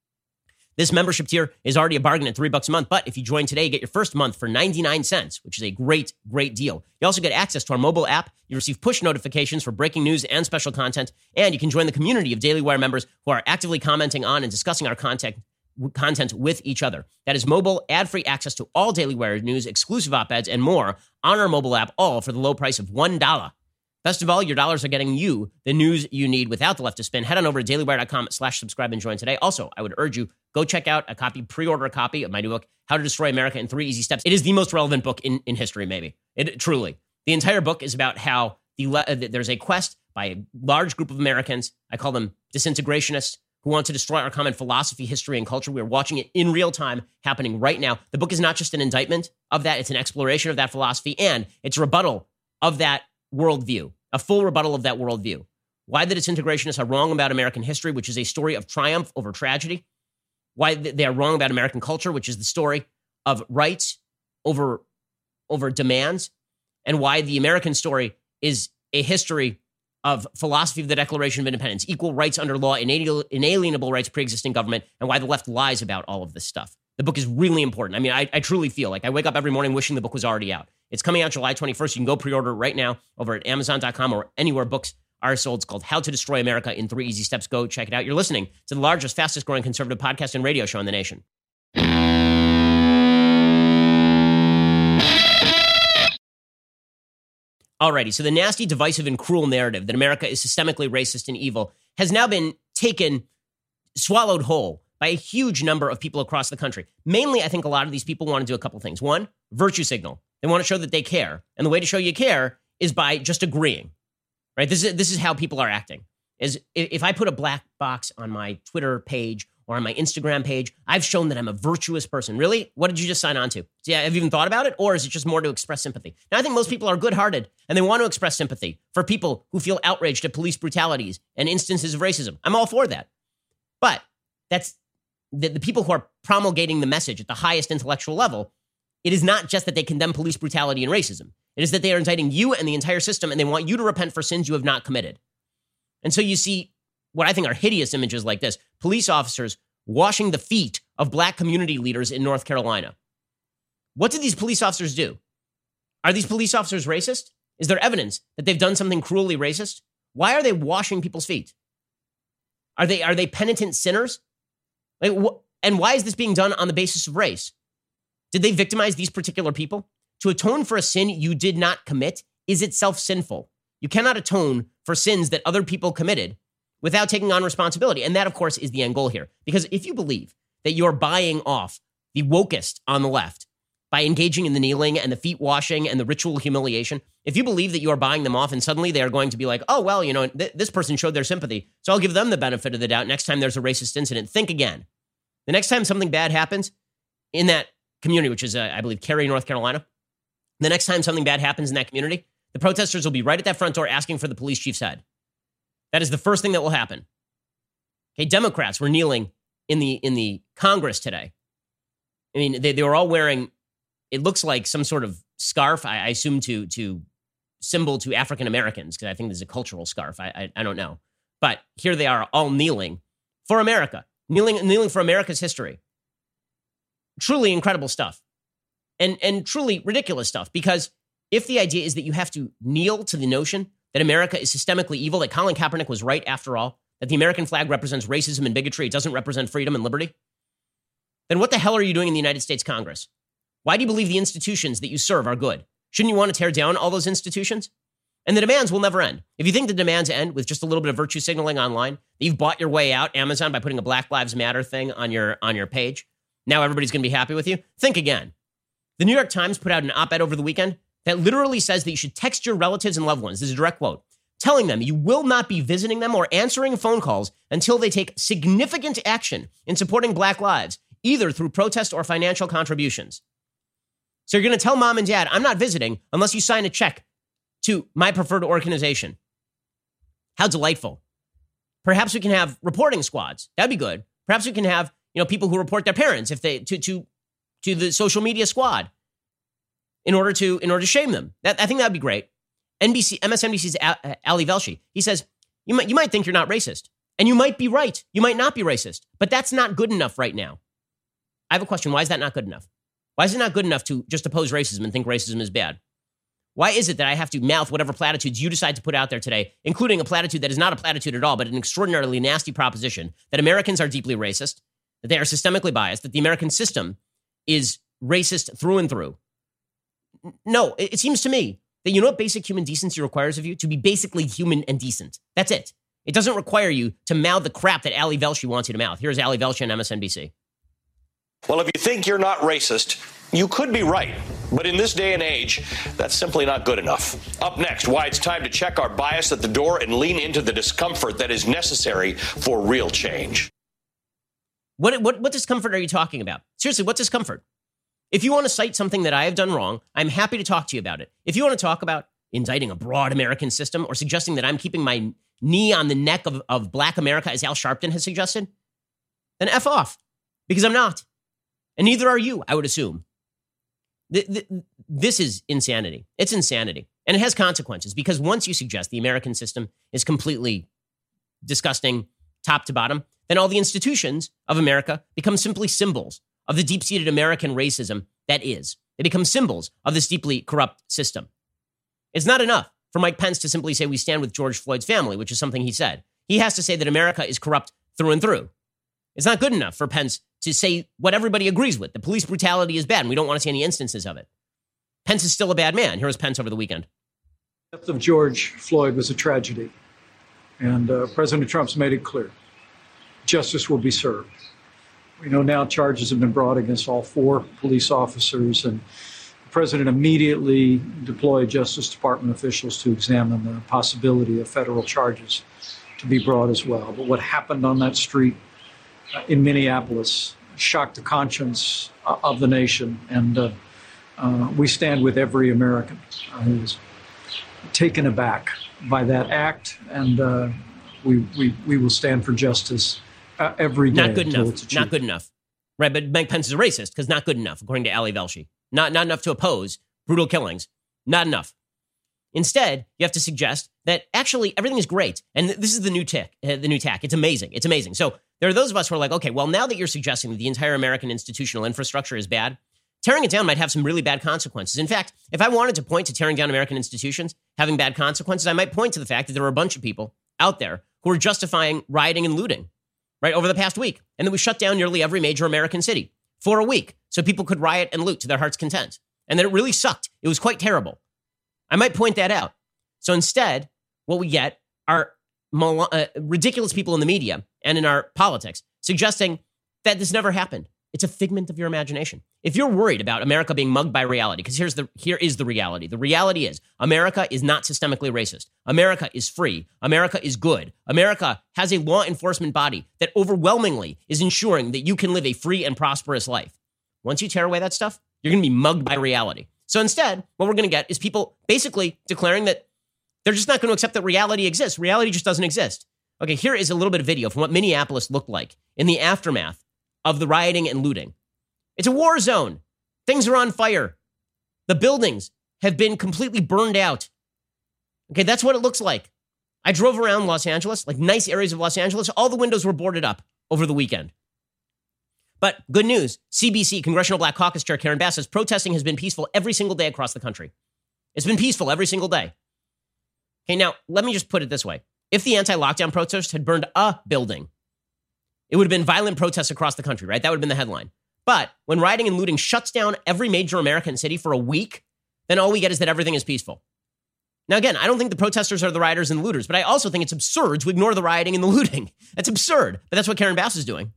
This membership tier is already a bargain at $3 a month, but if you join today, you get your first month for 99 cents, which is a great, great deal. You also get access to our mobile app. You receive push notifications for breaking news and special content, and you can join the community of Daily Wire members who are actively commenting on and discussing our content with each other. That is mobile, ad-free access to all Daily Wire news, exclusive op-eds, and more on our mobile app, all for the low price of $1. Best of all, your dollars are getting you the news you need without the leftist spin. Head on over to dailywire.com/subscribe and join today. Also, I would urge you, go check out pre-order a copy of my new book, How to Destroy America in 3 Easy Steps. It is the most relevant book in history, maybe. Truly. The entire book is about how there's a quest by a large group of Americans, I call them disintegrationists, who want to destroy our common philosophy, history, and culture. We are watching it in real time happening right now. The book is not just an indictment of that. It's an exploration of that philosophy, and it's a rebuttal of that worldview, a full rebuttal of that worldview. Why the disintegrationists are wrong about American history, which is a story of triumph over tragedy. Why they are wrong about American culture, which is the story of rights over demands. And why the American story is a history of philosophy of the Declaration of Independence, equal rights under law, inalienable rights, pre-existing government, and why the left lies about all of this stuff. The book is really important. I mean, I truly feel like I wake up every morning wishing the book was already out. It's coming out July 21st. You can go pre-order it right now over at Amazon.com or anywhere books are sold. It's called How to Destroy America in 3 Easy Steps. Go check it out. You're listening to the largest, fastest growing conservative podcast and radio show in the nation. Alrighty, so the nasty, divisive, and cruel narrative that America is systemically racist and evil has now been swallowed whole by a huge number of people across the country. Mainly, I think a lot of these people want to do a couple things. One, virtue signal. They want to show that they care. And the way to show you care is by just agreeing, right? This is how people are acting. Is if I put a black box on my Twitter page or on my Instagram page, I've shown that I'm a virtuous person. Really? What did you just sign on to? Yeah, have you even thought about it? Or is it just more to express sympathy? Now, I think most people are good-hearted and they want to express sympathy for people who feel outraged at police brutalities and instances of racism. I'm all for that. But that's the people who are promulgating the message at the highest intellectual level. It is not just that they condemn police brutality and racism. It is that they are indicting you and the entire system, and they want you to repent for sins you have not committed. And so you see what I think are hideous images like this. Police officers washing the feet of black community leaders in North Carolina. What did these police officers do? Are these police officers racist? Is there evidence that they've done something cruelly racist? Why are they washing people's feet? Are they penitent sinners? And why is this being done on the basis of race? Did they victimize these particular people? To atone for a sin you did not commit is itself sinful. You cannot atone for sins that other people committed without taking on responsibility. And that, of course, is the end goal here. Because if you believe that you're buying off the wokest on the left by engaging in the kneeling and the feet washing and the ritual humiliation, if you believe that you are buying them off and suddenly they are going to be like, oh, well, this person showed their sympathy, so I'll give them the benefit of the doubt next time there's a racist incident, think again. The next time something bad happens in that community, which is, I believe, Cary, North Carolina, the next time something bad happens in that community, the protesters will be right at that front door asking for the police chief's head. That is the first thing that will happen. Okay, Democrats were kneeling in the Congress today. I mean, they were all wearing, it looks like some sort of scarf, I assume to symbol to African Americans, because I think this is a cultural scarf. I don't know. But here they are all kneeling for America, kneeling for America's history. Truly incredible stuff. And truly ridiculous stuff, because if the idea is that you have to kneel to the notion that America is systemically evil, that Colin Kaepernick was right after all, that the American flag represents racism and bigotry, it doesn't represent freedom and liberty, then what the hell are you doing in the United States Congress? Why do you believe the institutions that you serve are good? Shouldn't you want to tear down all those institutions? And the demands will never end. If you think the demands end with just a little bit of virtue signaling online, that you've bought your way out, Amazon, by putting a Black Lives Matter thing on your page, now everybody's going to be happy with you, think again. The New York Times put out an op-ed over the weekend that literally says that you should text your relatives and loved ones, this is a direct quote, telling them you will not be visiting them or answering phone calls until they take significant action in supporting Black lives, either through protest or financial contributions. So you're going to tell mom and dad, I'm not visiting unless you sign a check to my preferred organization. How delightful. Perhaps we can have reporting squads. That'd be good. Perhaps we can have, people who report their parents if they to the social media squad in order to shame them. I think that'd be great. MSNBC's Ali Velshi, he says, you might think you're not racist, and you might be right. You might not be racist, but that's not good enough right now. I have a question. Why is that not good enough? Why is it not good enough to just oppose racism and think racism is bad? Why is it that I have to mouth whatever platitudes you decide to put out there today, including a platitude that is not a platitude at all, but an extraordinarily nasty proposition that Americans are deeply racist, that they are systemically biased, that the American system is racist through and through? No, it seems to me that you know what basic human decency requires of you? To be basically human and decent. That's it. It doesn't require you to mouth the crap that Ali Velshi wants you to mouth. Here's Ali Velshi on MSNBC. Well, if you think you're not racist, you could be right. But in this day and age, that's simply not good enough. Up next, why it's time to check our bias at the door and lean into the discomfort that is necessary for real change. What discomfort are you talking about? Seriously, what discomfort? If you want to cite something that I have done wrong, I'm happy to talk to you about it. If you want to talk about indicting a broad American system or suggesting that I'm keeping my knee on the neck of Black America, as Al Sharpton has suggested, then F off, because I'm not. And neither are you, I would assume. This is insanity. It's insanity. And it has consequences, because once you suggest the American system is completely disgusting, top to bottom, then all the institutions of America become simply symbols of the deep-seated American racism that is. They become symbols of this deeply corrupt system. It's not enough for Mike Pence to simply say we stand with George Floyd's family, which is something he said. He has to say that America is corrupt through and through. It's not good enough for Pence to say what everybody agrees with. The police brutality is bad, and we don't want to see any instances of it. Pence is still a bad man. Here was Pence over the weekend. The death of George Floyd was a tragedy, and President Trump's made it clear. Justice will be served. We know now charges have been brought against all 4 police officers, and the president immediately deployed Justice Department officials to examine the possibility of federal charges to be brought as well. But what happened on that street in Minneapolis shocked the conscience of the nation, and we stand with every American who was taken aback by that act, and we will stand for justice every day. Not good enough. Not good enough. Right, but Mike Pence is a racist because not good enough, according to Ali Velshi. Not enough to oppose brutal killings. Not enough. Instead, you have to suggest that actually everything is great. And this is the new tack. It's amazing. It's amazing. So there are those of us who are like, okay, well, now that you're suggesting that the entire American institutional infrastructure is bad, tearing it down might have some really bad consequences. In fact, if I wanted to point to tearing down American institutions having bad consequences, I might point to the fact that there were a bunch of people out there who were justifying rioting and looting, right, over the past week. And then we shut down nearly every major American city for a week so people could riot and loot to their heart's content. And then it really sucked. It was quite terrible. I might point that out. So instead, what we get are ridiculous people in the media and in our politics suggesting that this never happened. It's a figment of your imagination. If you're worried about America being mugged by reality, because here is the reality. The reality is America is not systemically racist. America is free. America is good. America has a law enforcement body that overwhelmingly is ensuring that you can live a free and prosperous life. Once you tear away that stuff, you're going to be mugged by reality. So instead, what we're going to get is people basically declaring that they're just not going to accept that reality exists. Reality just doesn't exist. Okay, here is a little bit of video from what Minneapolis looked like in the aftermath of the rioting and looting. It's a war zone. Things are on fire. The buildings have been completely burned out. Okay, that's what it looks like. I drove around Los Angeles, like nice areas of Los Angeles. All the windows were boarded up over the weekend. But good news, CBC, Congressional Black Caucus Chair Karen Bass says protesting has been peaceful every single day across the country. It's been peaceful every single day. Okay, now, let me just put it this way. If the anti-lockdown protesters had burned a building, it would have been violent protests across the country, right? That would have been the headline. But when rioting and looting shuts down every major American city for a week, then all we get is that everything is peaceful. Now, again, I don't think the protesters are the rioters and the looters, but I also think it's absurd to ignore the rioting and the looting. That's absurd, but that's what Karen Bass is doing.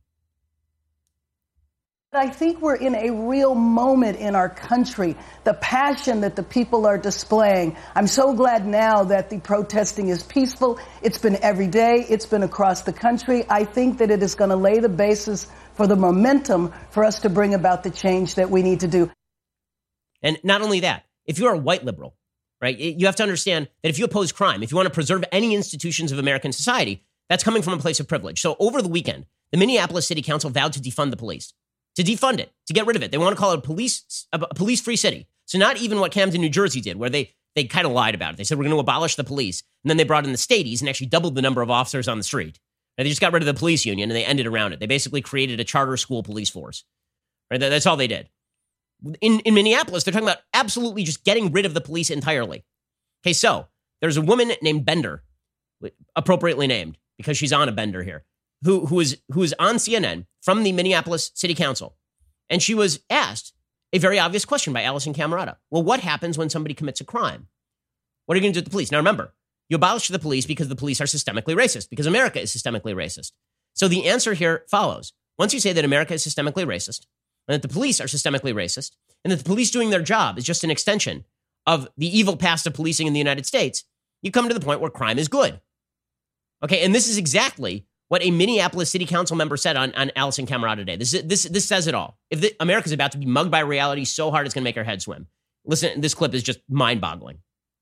I think we're in a real moment in our country, the passion that the people are displaying. I'm so glad now that the protesting is peaceful. It's been every day. It's been across the country. I think that it is going to lay the basis for the momentum for us to bring about the change that we need to do. And not only that, if you're a white liberal, right, you have to understand that if you oppose crime, if you want to preserve any institutions of American society, that's coming from a place of privilege. So over the weekend, the Minneapolis City Council vowed to defund the police. To defund it, to get rid of it. They want to call it a police-free city. So not even what Camden, New Jersey did, where they kind of lied about it. They said, we're going to abolish the police. And then they brought in the Stadies and actually doubled the number of officers on the street. And they just got rid of the police union and they ended around it. They basically created a charter school police force. Right? That's all they did. In Minneapolis, they're talking about absolutely just getting rid of the police entirely. Okay, so there's a woman named Bender, appropriately named, because she's on a bender here, who is on CNN from the Minneapolis City Council. And she was asked a very obvious question by Allison Camerata. Well, what happens when somebody commits a crime? What are you going to do with the police? Now, remember, you abolish the police because the police are systemically racist, because America is systemically racist. So the answer here follows. Once you say that America is systemically racist, and that the police are systemically racist, and that the police doing their job is just an extension of the evil past of policing in the United States, you come to the point where crime is good. Okay, and this is exactly what a Minneapolis City Council member said on Allison Camerata Day. This says it all. If America's about to be mugged by reality so hard it's going to make our head swim. Listen, this clip is just mind-boggling.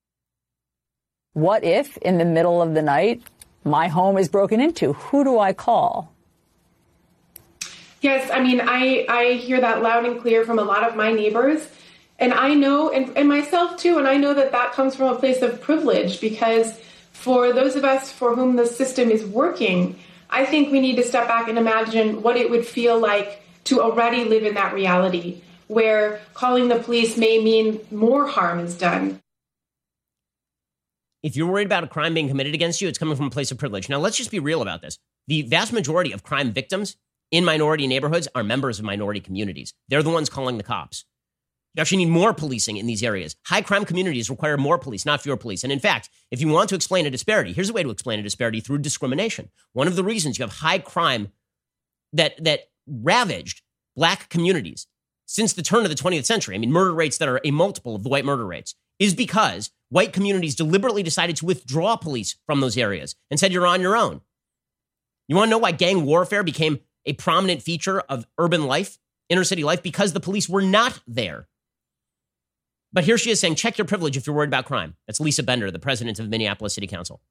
What if, in the middle of the night, my home is broken into? Who do I call? Yes, I mean, I hear that loud and clear from a lot of my neighbors. And I know, and myself too, and I know that comes from a place of privilege, because for those of us for whom the system is working, I think we need to step back and imagine what it would feel like to already live in that reality, where calling the police may mean more harm is done. If you're worried about a crime being committed against you, it's coming from a place of privilege. Now, let's just be real about this. The vast majority of crime victims in minority neighborhoods are members of minority communities. They're the ones calling the cops. You actually need more policing in these areas. High crime communities require more police, not fewer police. And in fact, if you want to explain a disparity, here's a way to explain a disparity through discrimination. One of the reasons you have high crime that ravaged black communities since the turn of the 20th century, I mean, murder rates that are a multiple of the white murder rates, is because white communities deliberately decided to withdraw police from those areas and said, you're on your own. You want to know why gang warfare became a prominent feature of urban life, inner city life? Because the police were not there. But here she is saying, check your privilege if you're worried about crime. That's Lisa Bender, the president of Minneapolis City Council.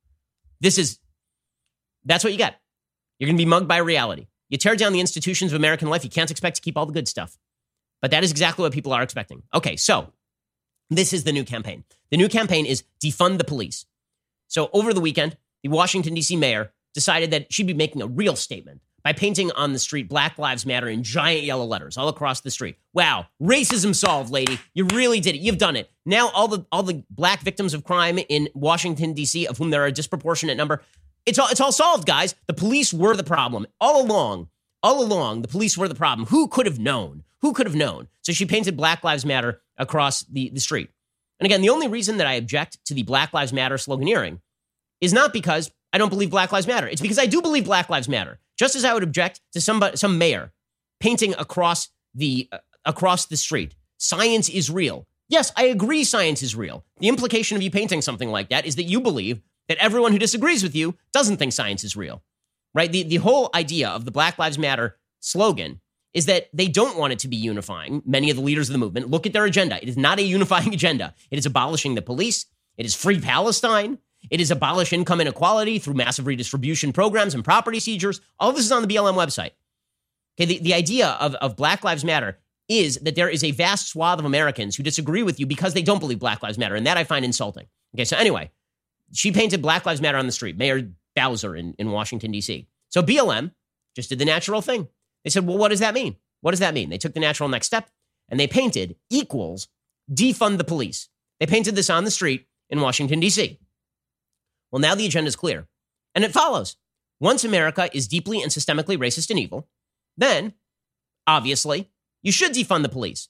That's what you get. You're going to be mugged by reality. You tear down the institutions of American life, you can't expect to keep all the good stuff. But that is exactly what people are expecting. Okay, so this is the new campaign. The new campaign is defund the police. So over the weekend, the Washington, D.C. mayor decided that she'd be making a real statement by painting on the street Black Lives Matter in giant yellow letters all across the street. Wow, racism solved, lady. You really did it. You've done it. Now all the black victims of crime in Washington, D.C., of whom there are a disproportionate number, it's all solved, guys. The police were the problem. All along, the police were the problem. Who could have known? So she painted Black Lives Matter across the street. And again, the only reason that I object to the Black Lives Matter sloganeering is not because I don't believe Black Lives Matter. It's because I do believe Black Lives Matter. Just as I would object to some mayor painting across the street, science is real. Yes, I agree science is real. The implication of you painting something like that is that you believe that everyone who disagrees with you doesn't think science is real, right? The whole idea of the Black Lives Matter slogan is that they don't want it to be unifying. Many of the leaders of the movement look at their agenda. It is not a unifying agenda. It is abolishing the police. It is free Palestine. It is abolish income inequality through massive redistribution programs and property seizures. All of this is on the BLM website. Okay, the idea of Black Lives Matter is that there is a vast swath of Americans who disagree with you because they don't believe Black Lives Matter, and that I find insulting. Okay, so anyway, she painted Black Lives Matter on the street, Mayor Bowser in Washington, D.C. So BLM just did the natural thing. They said, well, what does that mean? What does that mean? They took the natural next step, and they painted equals defund the police. They painted this on the street in Washington, D.C. Well, now the agenda is clear, and it follows. Once America is deeply and systemically racist and evil, then, obviously, you should defund the police.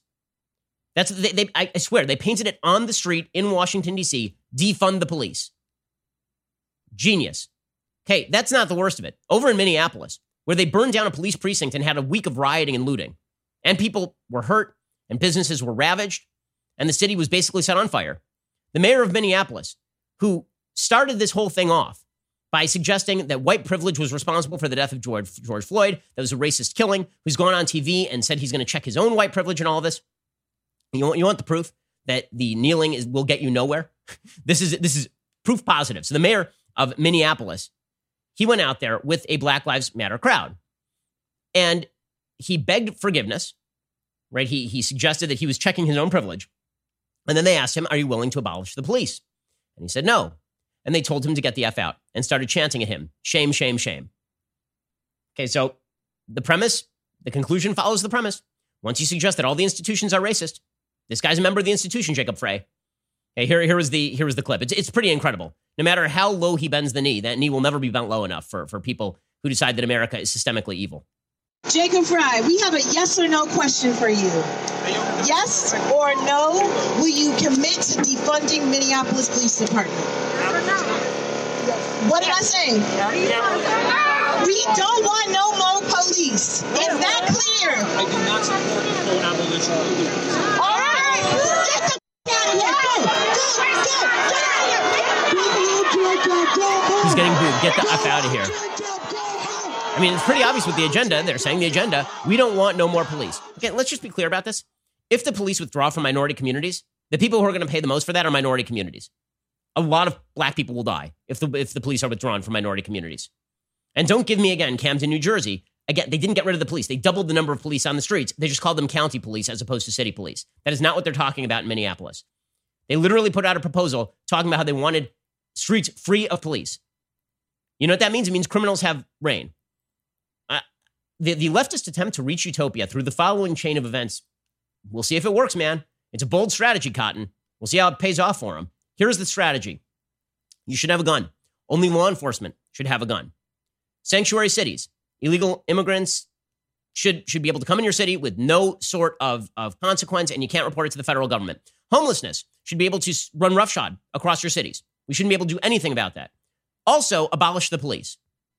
I swear, they painted it on the street in Washington, D.C., defund the police. Genius. Okay, that's not the worst of it. Over in Minneapolis, where they burned down a police precinct and had a week of rioting and looting, and people were hurt, and businesses were ravaged, and the city was basically set on fire, the mayor of Minneapolis, who started this whole thing off by suggesting that white privilege was responsible for the death of George Floyd, that was a racist killing, who's gone on TV and said he's going to check his own white privilege and all of this. You want the proof that the kneeling will get you nowhere? This is proof positive. So the mayor of Minneapolis, he went out there with a Black Lives Matter crowd, and he begged forgiveness, right? He suggested that he was checking his own privilege. And then they asked him, are you willing to abolish the police? And he said, no. And they told him to get the F out and started chanting at him, shame, shame, shame. Okay, so the conclusion follows the premise. Once you suggest that all the institutions are racist, this guy's a member of the institution, Jacob Frey. Okay, here was the clip. It's pretty incredible. No matter how low he bends the knee, that knee will never be bent low enough for people who decide that America is systemically evil. Jacob Frey, we have a yes or no question for you. Yes or no, will you commit to defunding Minneapolis Police Department? What did I say? We don't want no more police. Is that clear? I do not support the full abolition of the police. All right, get the out of here. Go. He's getting booed. Get the F out of here. I mean, it's pretty obvious with the agenda. They're saying the agenda, we don't want no more police. Okay, let's just be clear about this. If the police withdraw from minority communities, the people who are going to pay the most for that are minority communities. A lot of black people will die if the police are withdrawn from minority communities. And don't give me, again, Camden, New Jersey. Again, they didn't get rid of the police. They doubled the number of police on the streets. They just called them county police as opposed to city police. That is not what they're talking about in Minneapolis. They literally put out a proposal talking about how they wanted streets free of police. You know what that means? It means criminals have reign. The leftist attempt to reach utopia through the following chain of events, we'll see if it works, man. It's a bold strategy, Cotton. We'll see how it pays off for them. Here's the strategy. You should have a gun. Only law enforcement should have a gun. Sanctuary cities, illegal immigrants, should be able to come in your city with no sort of consequence, and you can't report it to the federal government. Homelessness should be able to run roughshod across your cities. We shouldn't be able to do anything about that. Also, abolish the police.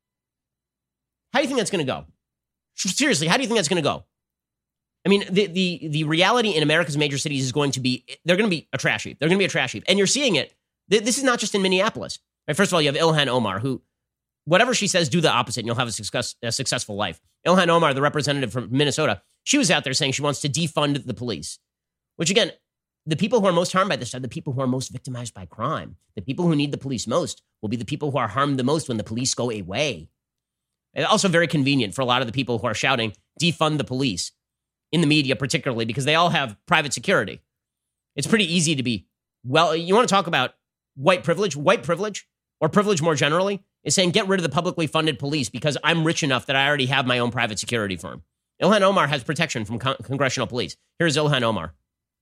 How do you think that's going to go? Seriously, how do you think that's going to go? I mean, the reality in America's major cities is going to be, they're going to be a trash heap. They're going to be a trash heap. And you're seeing it. This is not just in Minneapolis. Right? First of all, you have Ilhan Omar, who, whatever she says, do the opposite, and you'll have a successful life. Ilhan Omar, the representative from Minnesota, she was out there saying she wants to defund the police, which, again, the people who are most harmed by this are the people who are most victimized by crime. The people who need the police most will be the people who are harmed the most when the police go away. And also very convenient for a lot of the people who are shouting, defund the police, in the media particularly, because they all have private security. It's pretty easy to be, well, you want to talk about white privilege, or privilege more generally, is saying get rid of the publicly funded police because I'm rich enough that I already have my own private security firm. Ilhan Omar has protection from congressional police. Here's Ilhan Omar.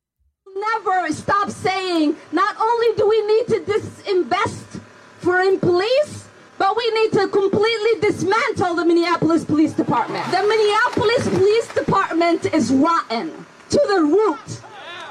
Never stop saying, not only do we need to disinvest in police, but we need to completely dismantle the Minneapolis Police Department. The Minneapolis Police Department is rotten to the root.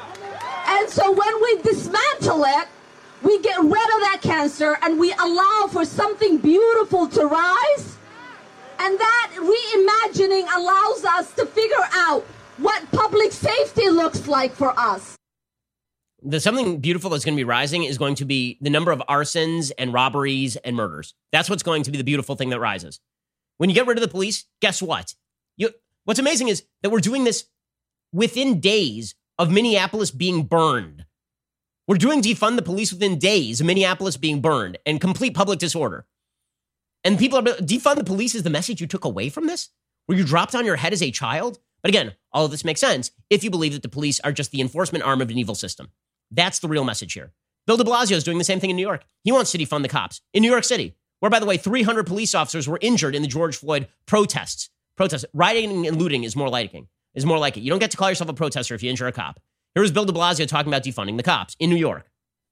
And so when we dismantle it, we get rid of that cancer and we allow for something beautiful to rise. And that reimagining allows us to figure out what public safety looks like for us. Something beautiful that's going to be rising is going to be the number of arsons and robberies and murders. That's what's going to be the beautiful thing that rises. When you get rid of the police, guess what? What's amazing is that we're doing this within days of Minneapolis being burned. We're doing defund the police within days of Minneapolis being burned and complete public disorder. And people are, defund the police is the message you took away from this? Were you dropped on your head as a child? But again, all of this makes sense if you believe that the police are just the enforcement arm of an evil system. That's the real message here. Bill de Blasio is doing the same thing in New York. He wants to defund the cops in New York City, where, by the way, 300 police officers were injured in the George Floyd protests. Rioting and looting is more like it. You don't get to call yourself a protester if you injure a cop. Here was Bill de Blasio talking about defunding the cops in New York.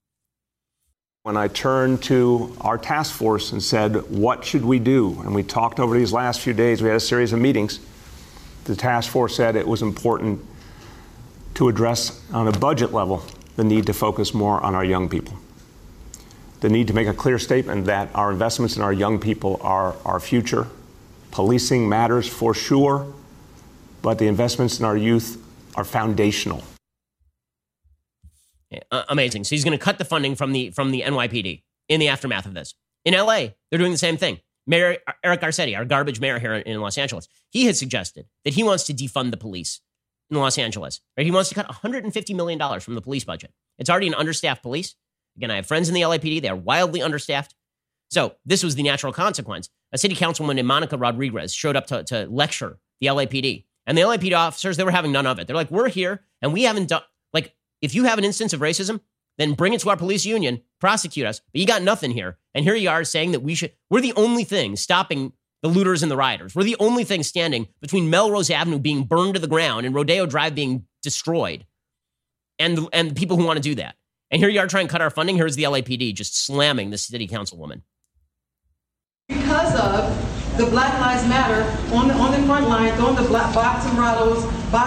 When I turned to our task force and said, what should we do? And we talked over these last few days. We had a series of meetings. The task force said it was important to address on a budget level the need to focus more on our young people. The need to make a clear statement that our investments in our young people are our future. Policing matters for sure, but the investments in our youth are foundational. Amazing. So he's going to cut the funding from the NYPD in the aftermath of this. In LA, they're doing the same thing. Mayor Eric Garcetti, our garbage mayor here in Los Angeles, he has suggested that he wants to defund the police in Los Angeles. Right? He wants to cut $150 million from the police budget. It's already an understaffed police. Again, I have friends in the LAPD. They are wildly understaffed. So this was the natural consequence. A city councilwoman named Monica Rodriguez showed up to lecture the LAPD. And the LAPD officers, they were having none of it. They're like, we're here and we haven't done, like, if you have an instance of racism, then bring it to our police union, prosecute us. But you got nothing here. And here you are saying that we're the only thing stopping the looters and the rioters. We're the only thing standing between Melrose Avenue being burned to the ground and Rodeo Drive being destroyed and the people who want to do that. And here you are trying to cut our funding. Here's the LAPD just slamming the city councilwoman. Because of the Black Lives Matter on the front line, throwing the box and bottles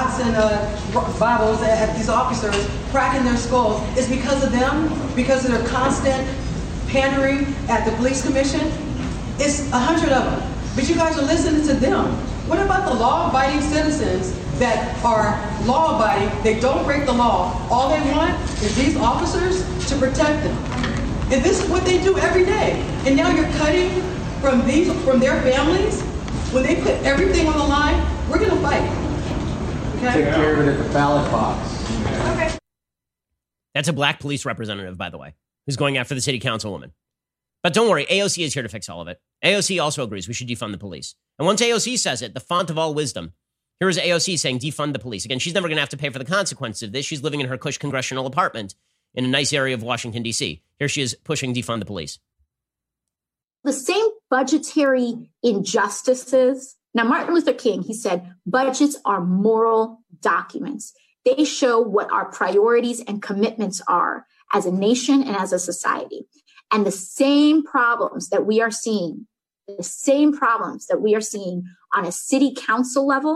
at these officers, cracking their skulls, is because of them, because of their constant pandering at the police commission. It's 100 of them. But you guys are listening to them. What about the law-abiding citizens that are law-abiding? They don't break the law. All they want is these officers to protect them. And this is what they do every day. And now you're cutting from their families. When they put everything on the line, we're going to fight. Okay? Take care of it at the ballot box. Okay. That's a black police representative, by the way, who's going after the city councilwoman. But don't worry, AOC is here to fix all of it. AOC also agrees we should defund the police. And once AOC says it, the font of all wisdom, here is AOC saying defund the police. Again, she's never going to have to pay for the consequences of this. She's living in her cush congressional apartment in a nice area of Washington, D.C. Here she is pushing defund the police. The same budgetary injustices. Now, Martin Luther King, he said, budgets are moral documents. They show what our priorities and commitments are as a nation and as a society. And the same problems that we are seeing, on a city council level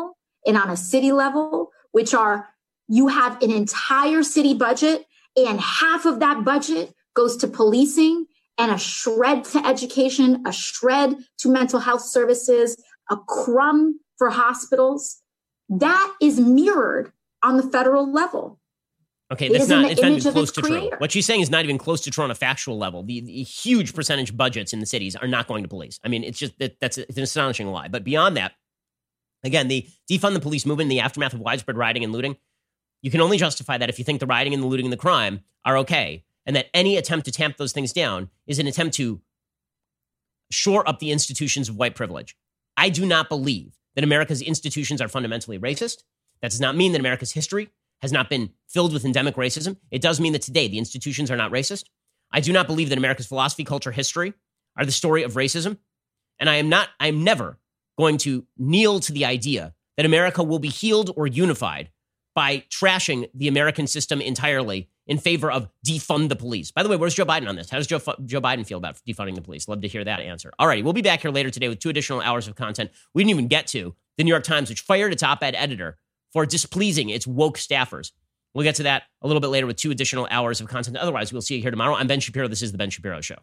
and on a city level, which are you have an entire city budget and half of that budget goes to policing and a shred to education, a shred to mental health services, a crumb for hospitals. That is mirrored on the federal level. Okay, it's not even close to true. What she's saying is not even close to true on a factual level. The huge percentage budgets in the cities are not going to police. I mean, it's an astonishing lie. But beyond that, again, the defund the police movement in the aftermath of widespread rioting and looting, you can only justify that if you think the rioting and the looting and the crime are okay, and that any attempt to tamp those things down is an attempt to shore up the institutions of white privilege. I do not believe that America's institutions are fundamentally racist. That does not mean that America's history has not been filled with endemic racism. It does mean that today the institutions are not racist. I do not believe that America's philosophy, culture, history are the story of racism. And I am never going to kneel to the idea that America will be healed or unified by trashing the American system entirely in favor of defund the police. By the way, where's Joe Biden on this? How does Joe Biden feel about defunding the police? Love to hear that answer. All right, we'll be back here later today with 2 additional hours of content. We didn't even get to the New York Times, which fired its op-ed editor for displeasing its woke staffers. We'll get to that a little bit later with 2 additional hours of content. Otherwise, we'll see you here tomorrow. I'm Ben Shapiro. This is The Ben Shapiro Show.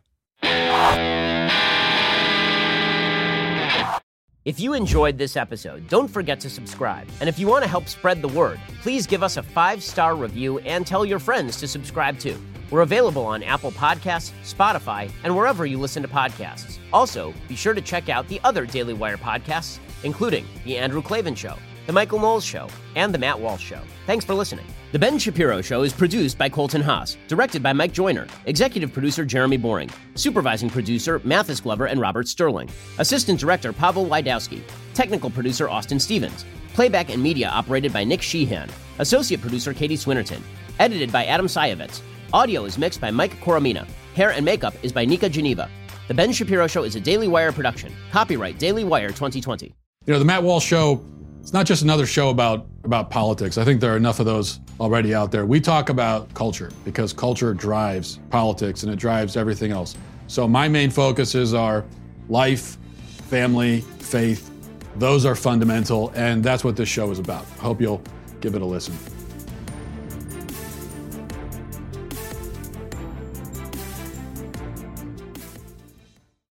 If you enjoyed this episode, don't forget to subscribe. And if you want to help spread the word, please give us a 5-star review and tell your friends to subscribe too. We're available on Apple Podcasts, Spotify, and wherever you listen to podcasts. Also, be sure to check out the other Daily Wire podcasts, including The Andrew Klavan Show, The Michael Knowles Show, and The Matt Walsh Show. Thanks for listening. The Ben Shapiro Show is produced by Colton Haas, directed by Mike Joyner, executive producer Jeremy Boring, supervising producer Mathis Glover and Robert Sterling, assistant director Pavel Wydowski, technical producer Austin Stevens, playback and media operated by Nick Sheehan, associate producer Katie Swinnerton, edited by Adam Sayevitz. Audio is mixed by Mike Coromina. Hair and makeup is by Nika Geneva. The Ben Shapiro Show is a Daily Wire production. Copyright Daily Wire 2020. You know, the Matt Walsh Show, it's not just another show about politics. I think there are enough of those already out there. We talk about culture because culture drives politics and it drives everything else. So my main focuses are life, family, faith. Those are fundamental, and that's what this show is about. I hope you'll give it a listen.